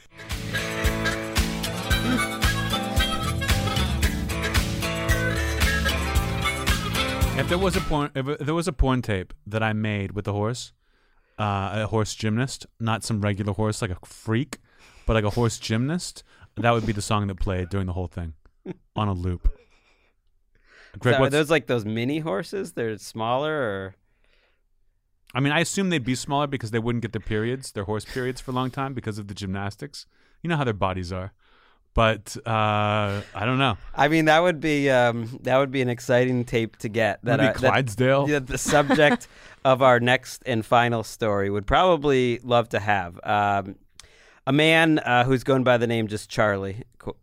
If there was a porn tape that I made with a horse gymnast, not some regular horse like a freak, but like a horse gymnast, that would be the song that played during the whole thing on a loop. Greg, So are those like those mini horses? They're smaller, or I mean, I assume they'd be smaller because they wouldn't get their horse periods for a long time because of the gymnastics. You know how their bodies are. But I don't know. I mean, that would be an exciting tape to get. Maybe Clydesdale. That the subject of our next and final story would probably love to have. A man who's going by the name just Charlie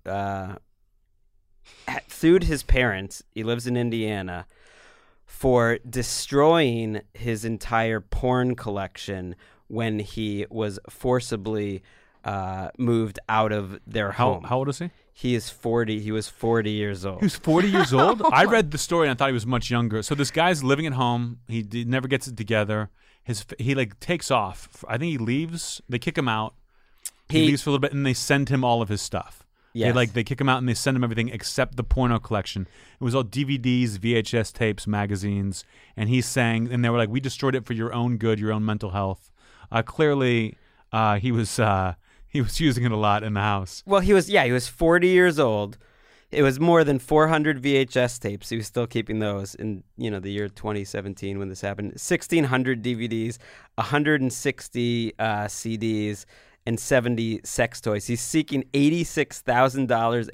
sued his parents. He lives in Indiana for destroying his entire porn collection when he was forcibly moved out of their home. How old is he? He is 40. He was 40 years old. He was 40 years old? I read the story and I thought he was much younger. So this guy's living at home. He never gets it together. He like takes off. I think he leaves. They kick him out. He leaves for a little bit and they send him all of his stuff. Yes. They kick him out and they send him everything except the porno collection. It was all DVDs, VHS tapes, magazines. And he's saying, and they were like, we destroyed it for your own good, your own mental health. Clearly, he was using it a lot in the house. Well, he was 40 years old. It was more than 400 VHS tapes. He was still keeping those in, the year 2017 when this happened. 1,600 DVDs, 160 CDs, and 70 sex toys. He's seeking $86,000,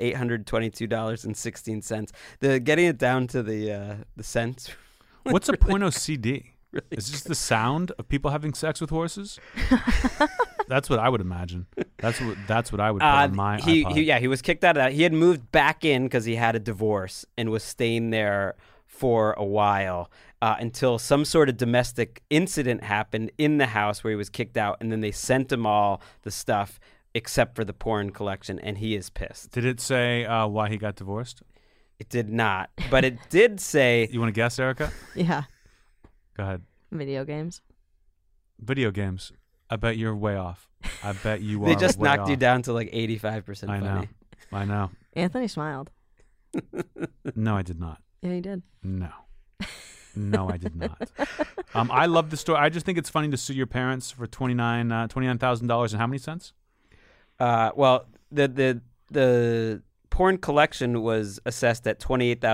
$822.16. Getting it down to the cents. What's a really porno CD? Really is this the sound of people having sex with horses? That's what I would imagine. That's what I would put on my iPod. He was kicked out of that. He had moved back in because he had a divorce and was staying there for a while until some sort of domestic incident happened in the house where he was kicked out, and then they sent him all the stuff except for the porn collection, and he is pissed. Did it say why he got divorced? It did not, but it did say... You want to guess, Erica? Yeah. Go ahead. Video games. Video games. I bet you're way off. I bet you are. They just way knocked off. you down to like 85% funny. I know. Anthony smiled. No, I did not. Yeah, he did. No, I did not. I love the story. I just think it's funny to sue your parents for $29,000 and how many cents? Well, the porn collection was assessed at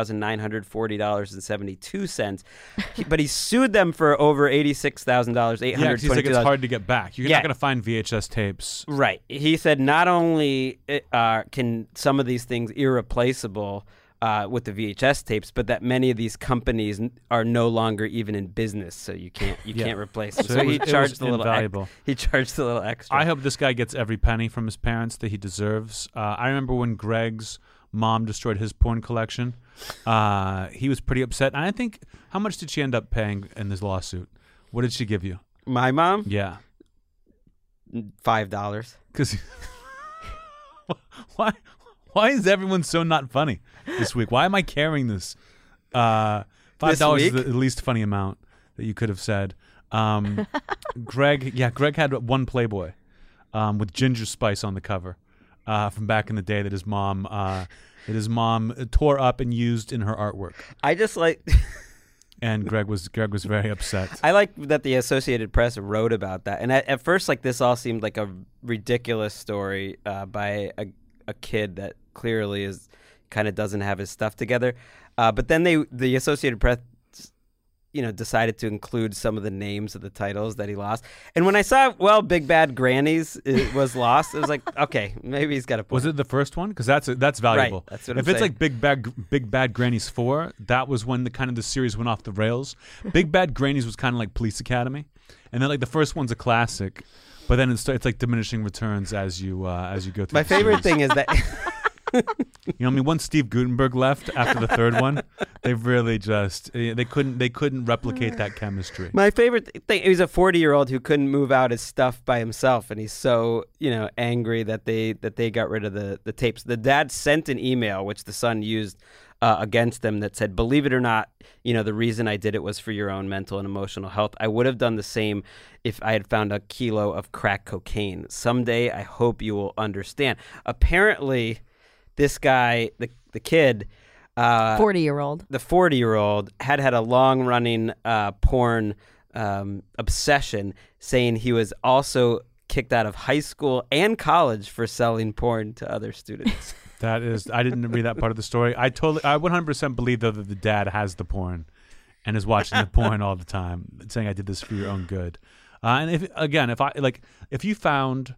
$28,940.72, but he sued them for over $86,000, $822. Yeah, he's like, it's hard to get back. You're not going to find VHS tapes. Right. He said not only can some of these things irreplaceable with the VHS tapes, but that many of these companies are no longer even in business, so you can't replace them. So he charged a little extra. He charged a little extra. I hope this guy gets every penny from his parents that he deserves. I remember when Greg's mom destroyed his porn collection. He was pretty upset. And I think, how much did she end up paying in this lawsuit? What did she give you? My mom? Yeah. $5. Because why is everyone so not funny this week? Why am I carrying this? $5 is the least funny amount that you could have said. Greg had one Playboy with Ginger Spice on the cover from back in the day that his mom tore up and used in her artwork. I just like. And Greg was very upset. I like that the Associated Press wrote about that. And at first, like, this all seemed like a ridiculous story by a kid that clearly kind of doesn't have his stuff together. But then the Associated Press, decided to include some of the names of the titles that he lost. And when I saw, Big Bad Grannies was lost, it was like, okay, maybe he's got a point. Was it the first one? Because that's valuable. Right, that's what I'm saying. If it's like Big Bad Grannies 4, that was when the series went off the rails. Big Bad Grannies was kind of like Police Academy. And then like the first one's a classic. but then it's like diminishing returns as you go through. My the favorite series. thing is that You know, I mean, once Steve Guttenberg left after the third one, they've really just they couldn't replicate that chemistry. my favorite thing. He was a 40-year-old who couldn't move out his stuff by himself, and he's so angry that they got rid of the tapes. The dad sent an email which the son used against them that said, "Believe it or not, the reason I did it was for your own mental and emotional health. I would have done the same if I had found a kilo of crack cocaine. Someday, I hope you will understand." Apparently, this guy, the kid, 40-year-old. the 40-year-old, had a long-running porn obsession, saying he was also kicked out of high school and college for selling porn to other students. That is, I didn't read that part of the story. I 100% believe though that the dad has the porn, and is watching the porn all the time, saying, "I did this for your own good." And if you found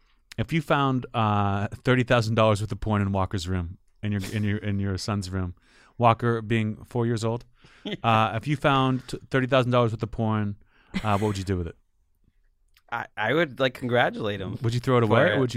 $30,000 worth of porn in Walker's room, in your son's room, Walker being 4 years old, if you found $30,000 worth of porn, what would you do with it? I would congratulate him. Would you throw it away, it. or would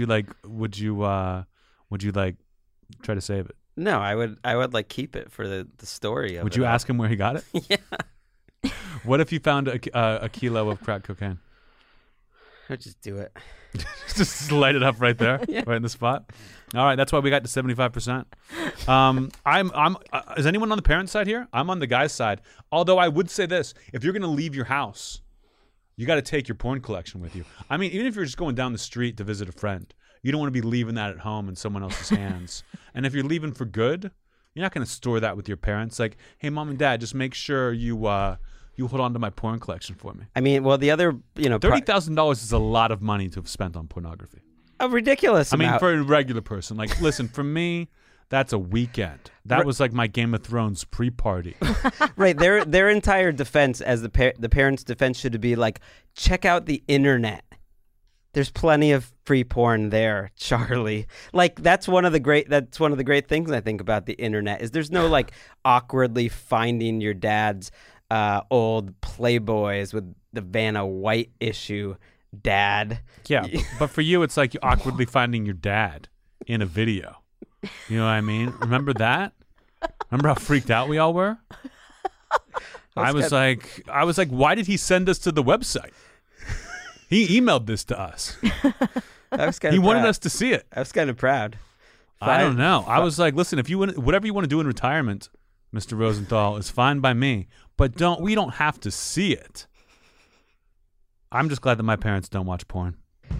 you try to save it? No, I would keep it for the story of Would it you all. ask him where he got it? Yeah. What if you found a kilo of crack cocaine? I'd just do it. Just light it up right there, right in the spot. All right, that's why we got to 75%. I'm. Is anyone on the parent side here? I'm on the guy's side. Although I would say this: if you're going to leave your house, you got to take your porn collection with you. I mean, even if you're just going down the street to visit a friend, you don't want to be leaving that at home in someone else's hands. And if you're leaving for good, you're not going to store that with your parents. Like, hey, mom and dad, just make sure you hold on to my porn collection for me. I mean, well, the other, $30,000 is a lot of money to have spent on pornography. a ridiculous I mean, amount. for a regular person. Like, listen, for me, that's a weekend. That was like my Game of Thrones pre-party. Right, their entire defense as the parents' defense should be like, check out the internet. There's plenty of free porn there, Charlie. Like that's one of the great things I think about the internet is there's no awkwardly finding your dad's old Playboys with the Vanna White issue, dad. Yeah, but for you, it's like you awkwardly finding your dad in a video. You know what I mean? Remember that? Remember how freaked out we all were? I was like, why did he send us to the website? He emailed this to us. He wanted us to see it. I was kind of proud. I don't know. I was like, listen, if you want, whatever you want to do in retirement, Mr. Rosenthal, is fine by me. But we don't have to see it. I'm just glad that my parents don't watch porn.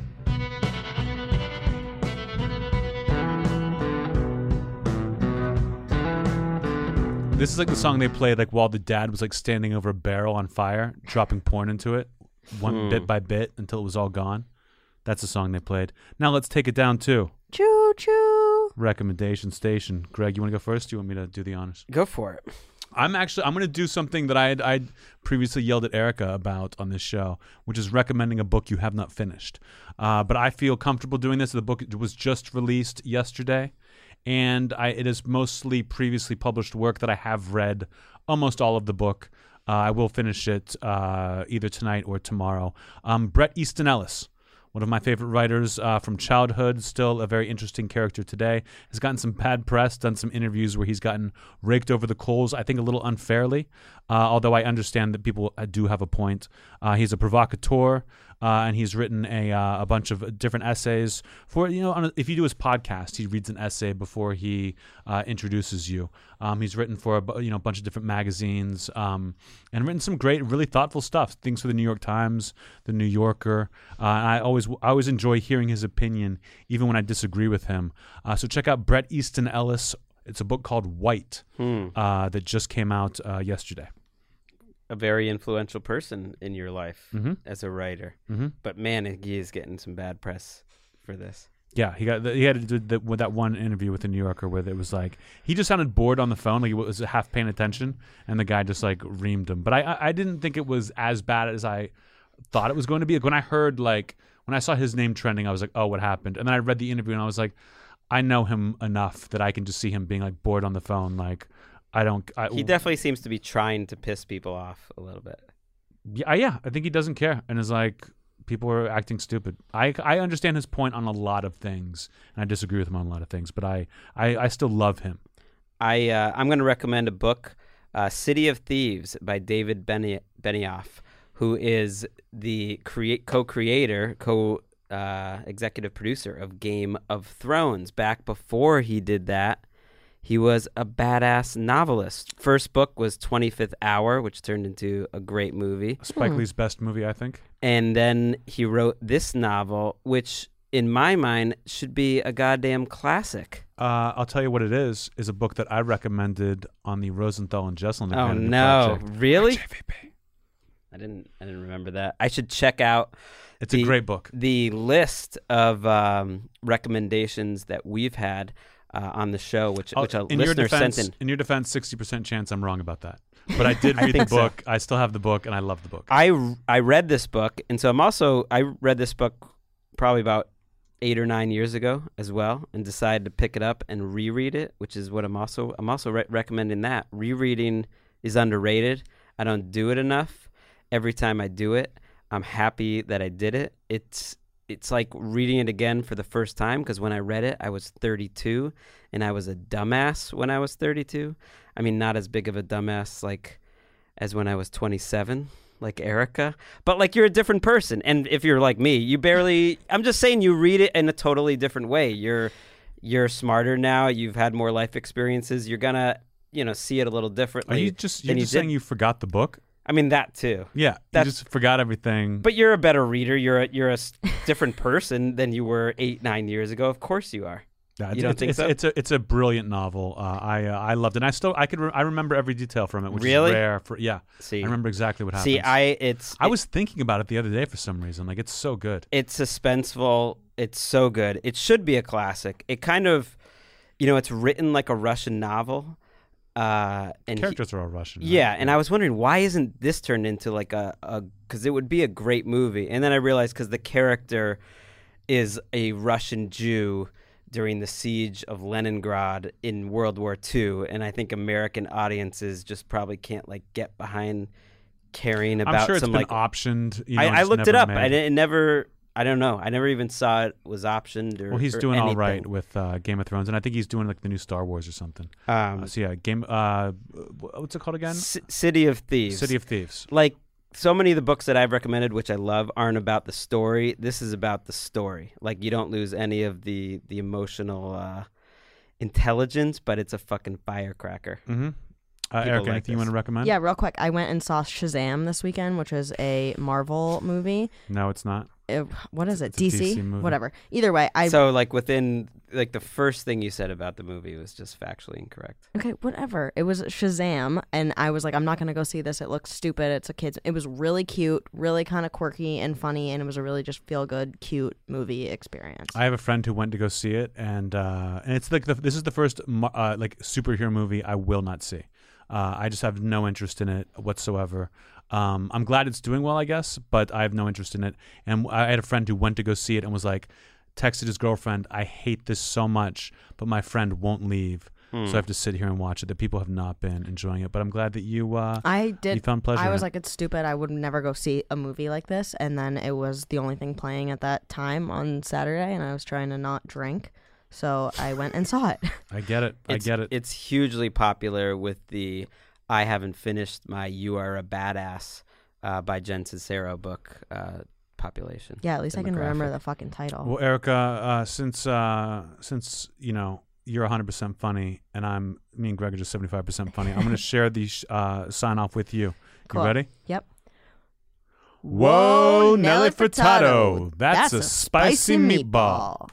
This is like the song they played while the dad was standing over a barrel on fire, dropping porn into it, one bit by bit until it was all gone. That's the song they played. Now let's take it down to Choo choo. recommendation station. Greg, you want to go first? Do you want me to do the honors? Go for it. I'm going to do something that I'd previously yelled at Erica about on this show, which is recommending a book you have not finished. But I feel comfortable doing this. The book was just released yesterday, and it is mostly previously published work that I have read almost all of the book. I will finish it either tonight or tomorrow. Bret Easton Ellis, one of my favorite writers from childhood, still a very interesting character today, has gotten some bad press, done some interviews where he's gotten raked over the coals, I think a little unfairly, although I understand that people do have a point. He's a provocateur, and he's written a bunch of different essays. For if you do his podcast, he reads an essay before he introduces you. He's written for a bunch of different magazines, and written some great, really thoughtful stuff. Things for the New York Times, the New Yorker. I always enjoy hearing his opinion, even when I disagree with him. So check out Bret Easton Ellis. It's a book called White that just came out yesterday. A very influential person in your life as a writer. Mm-hmm. But man, he is getting some bad press for this. Yeah, he had to do with that one interview with the New Yorker where it was he just sounded bored on the phone, he was half paying attention, and the guy just reamed him. But I didn't think it was as bad as I thought it was going to be. When I heard when I saw his name trending, I was like, oh, what happened? And then I read the interview and I was like, I know him enough that I can just see him being bored on the phone. He definitely seems to be trying to piss people off a little bit. Yeah, I think he doesn't care and is People were acting stupid. I understand his point on a lot of things, and I disagree with him on a lot of things, but I still love him. I'm going to recommend a book, City of Thieves by David Benioff, who is the co-creator, executive producer of Game of Thrones. Back before he did that, he was a badass novelist. First book was 25th Hour, which turned into a great movie. Spike Lee's best movie, I think. And then he wrote this novel, which in my mind should be a goddamn classic. I'll tell you what it is a book that I recommended on the Rosenthal and Jesselyn Academy project. Really? JVP. I didn't remember that. I should check out. It's a great book. The list of recommendations that we've had on the show, which a listener sent in. In your defense, 60% chance I'm wrong about that. But I did read the book. So. I still have the book, and I love the book. I read this book, and so I read this book probably about 8 or 9 years ago as well, and decided to pick it up and reread it, which is what I'm also recommending that. Rereading is underrated. I don't do it enough. Every time I do it, I'm happy that I did it. It's like reading it again for the first time, because when I read it, I was 32, and I was a dumbass when I was 32. I mean, not as big of a dumbass like as when I was 27, like Erica, but like you're a different person. And if you're like me, I'm just saying you read it in a totally different way. You're smarter now. You've had more life experiences. You're gonna, see it a little differently. Are you just saying you forgot the book? I mean, that too. Yeah, you just forgot everything. But you're a better reader. You're a different person than you were 8-9 years ago. Of course you are. Yeah, you don't think so? It's a brilliant novel. I loved it. And I remember every detail from it, which really? is rare. See, I remember exactly what happened. I was thinking about it the other day for some reason. Like, it's so good. It's suspenseful. It's so good. It should be a classic. It kind of, it's written like a Russian novel. And characters are all Russian. Right? Yeah, and I was wondering, why isn't this turned into like because it would be a great movie. And then I realized because the character is a Russian Jew during the siege of Leningrad in World War II, and I think American audiences just probably can't like get behind caring about. I'm sure it's some been like optioned. I looked it up. I don't know. I never even saw it was optioned or. Well, he's or doing anything. all right with Game of Thrones, and I think he's doing like the new Star Wars or something. What's it called again? City of Thieves. City of Thieves. Like so many of the books that I've recommended, which I love, aren't about the story. This is about the story. Like you don't lose any of the emotional intelligence, but it's a fucking firecracker. Mm-hmm. Eric, anything you want to recommend? Yeah, real quick. I went and saw Shazam this weekend, which is a Marvel movie. No, it's not. What is it? It's DC? DC movie. Whatever. Either way, So like within like the first thing you said about the movie was just factually incorrect. Okay, whatever. It was Shazam, and I was like, I'm not gonna go see this. It looks stupid. It's a kid's. It was really cute, really kind of quirky and funny, and it was a really just feel good, cute movie experience. I have a friend who went to go see it, and it's like this is the first like superhero movie I will not see. I just have no interest in it whatsoever. I'm glad it's doing well, I guess, but I have no interest in it. And I had a friend who went to go see it and was like, texted his girlfriend, I hate this so much, but my friend won't leave. So I have to sit here and watch it. That people have not been enjoying it. But I'm glad that you you found pleasure in I was it. like, it's stupid. I would never go see a movie like this. And then it was the only thing playing at that time on Saturday, and I was trying to not drink. So I went and saw it. I get it. It's hugely popular with the I haven't finished my You Are a Badass by Jen Sincero book population. Yeah, at least I can remember the fucking title. Well, Erica, since you're 100% funny and me and Greg are just 75% funny, I'm going to share the sign off with you. Cool. You ready? Yep. Whoa, Nelly Furtado. That's a spicy meatball.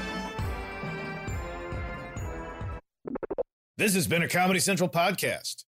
This has been a Comedy Central podcast.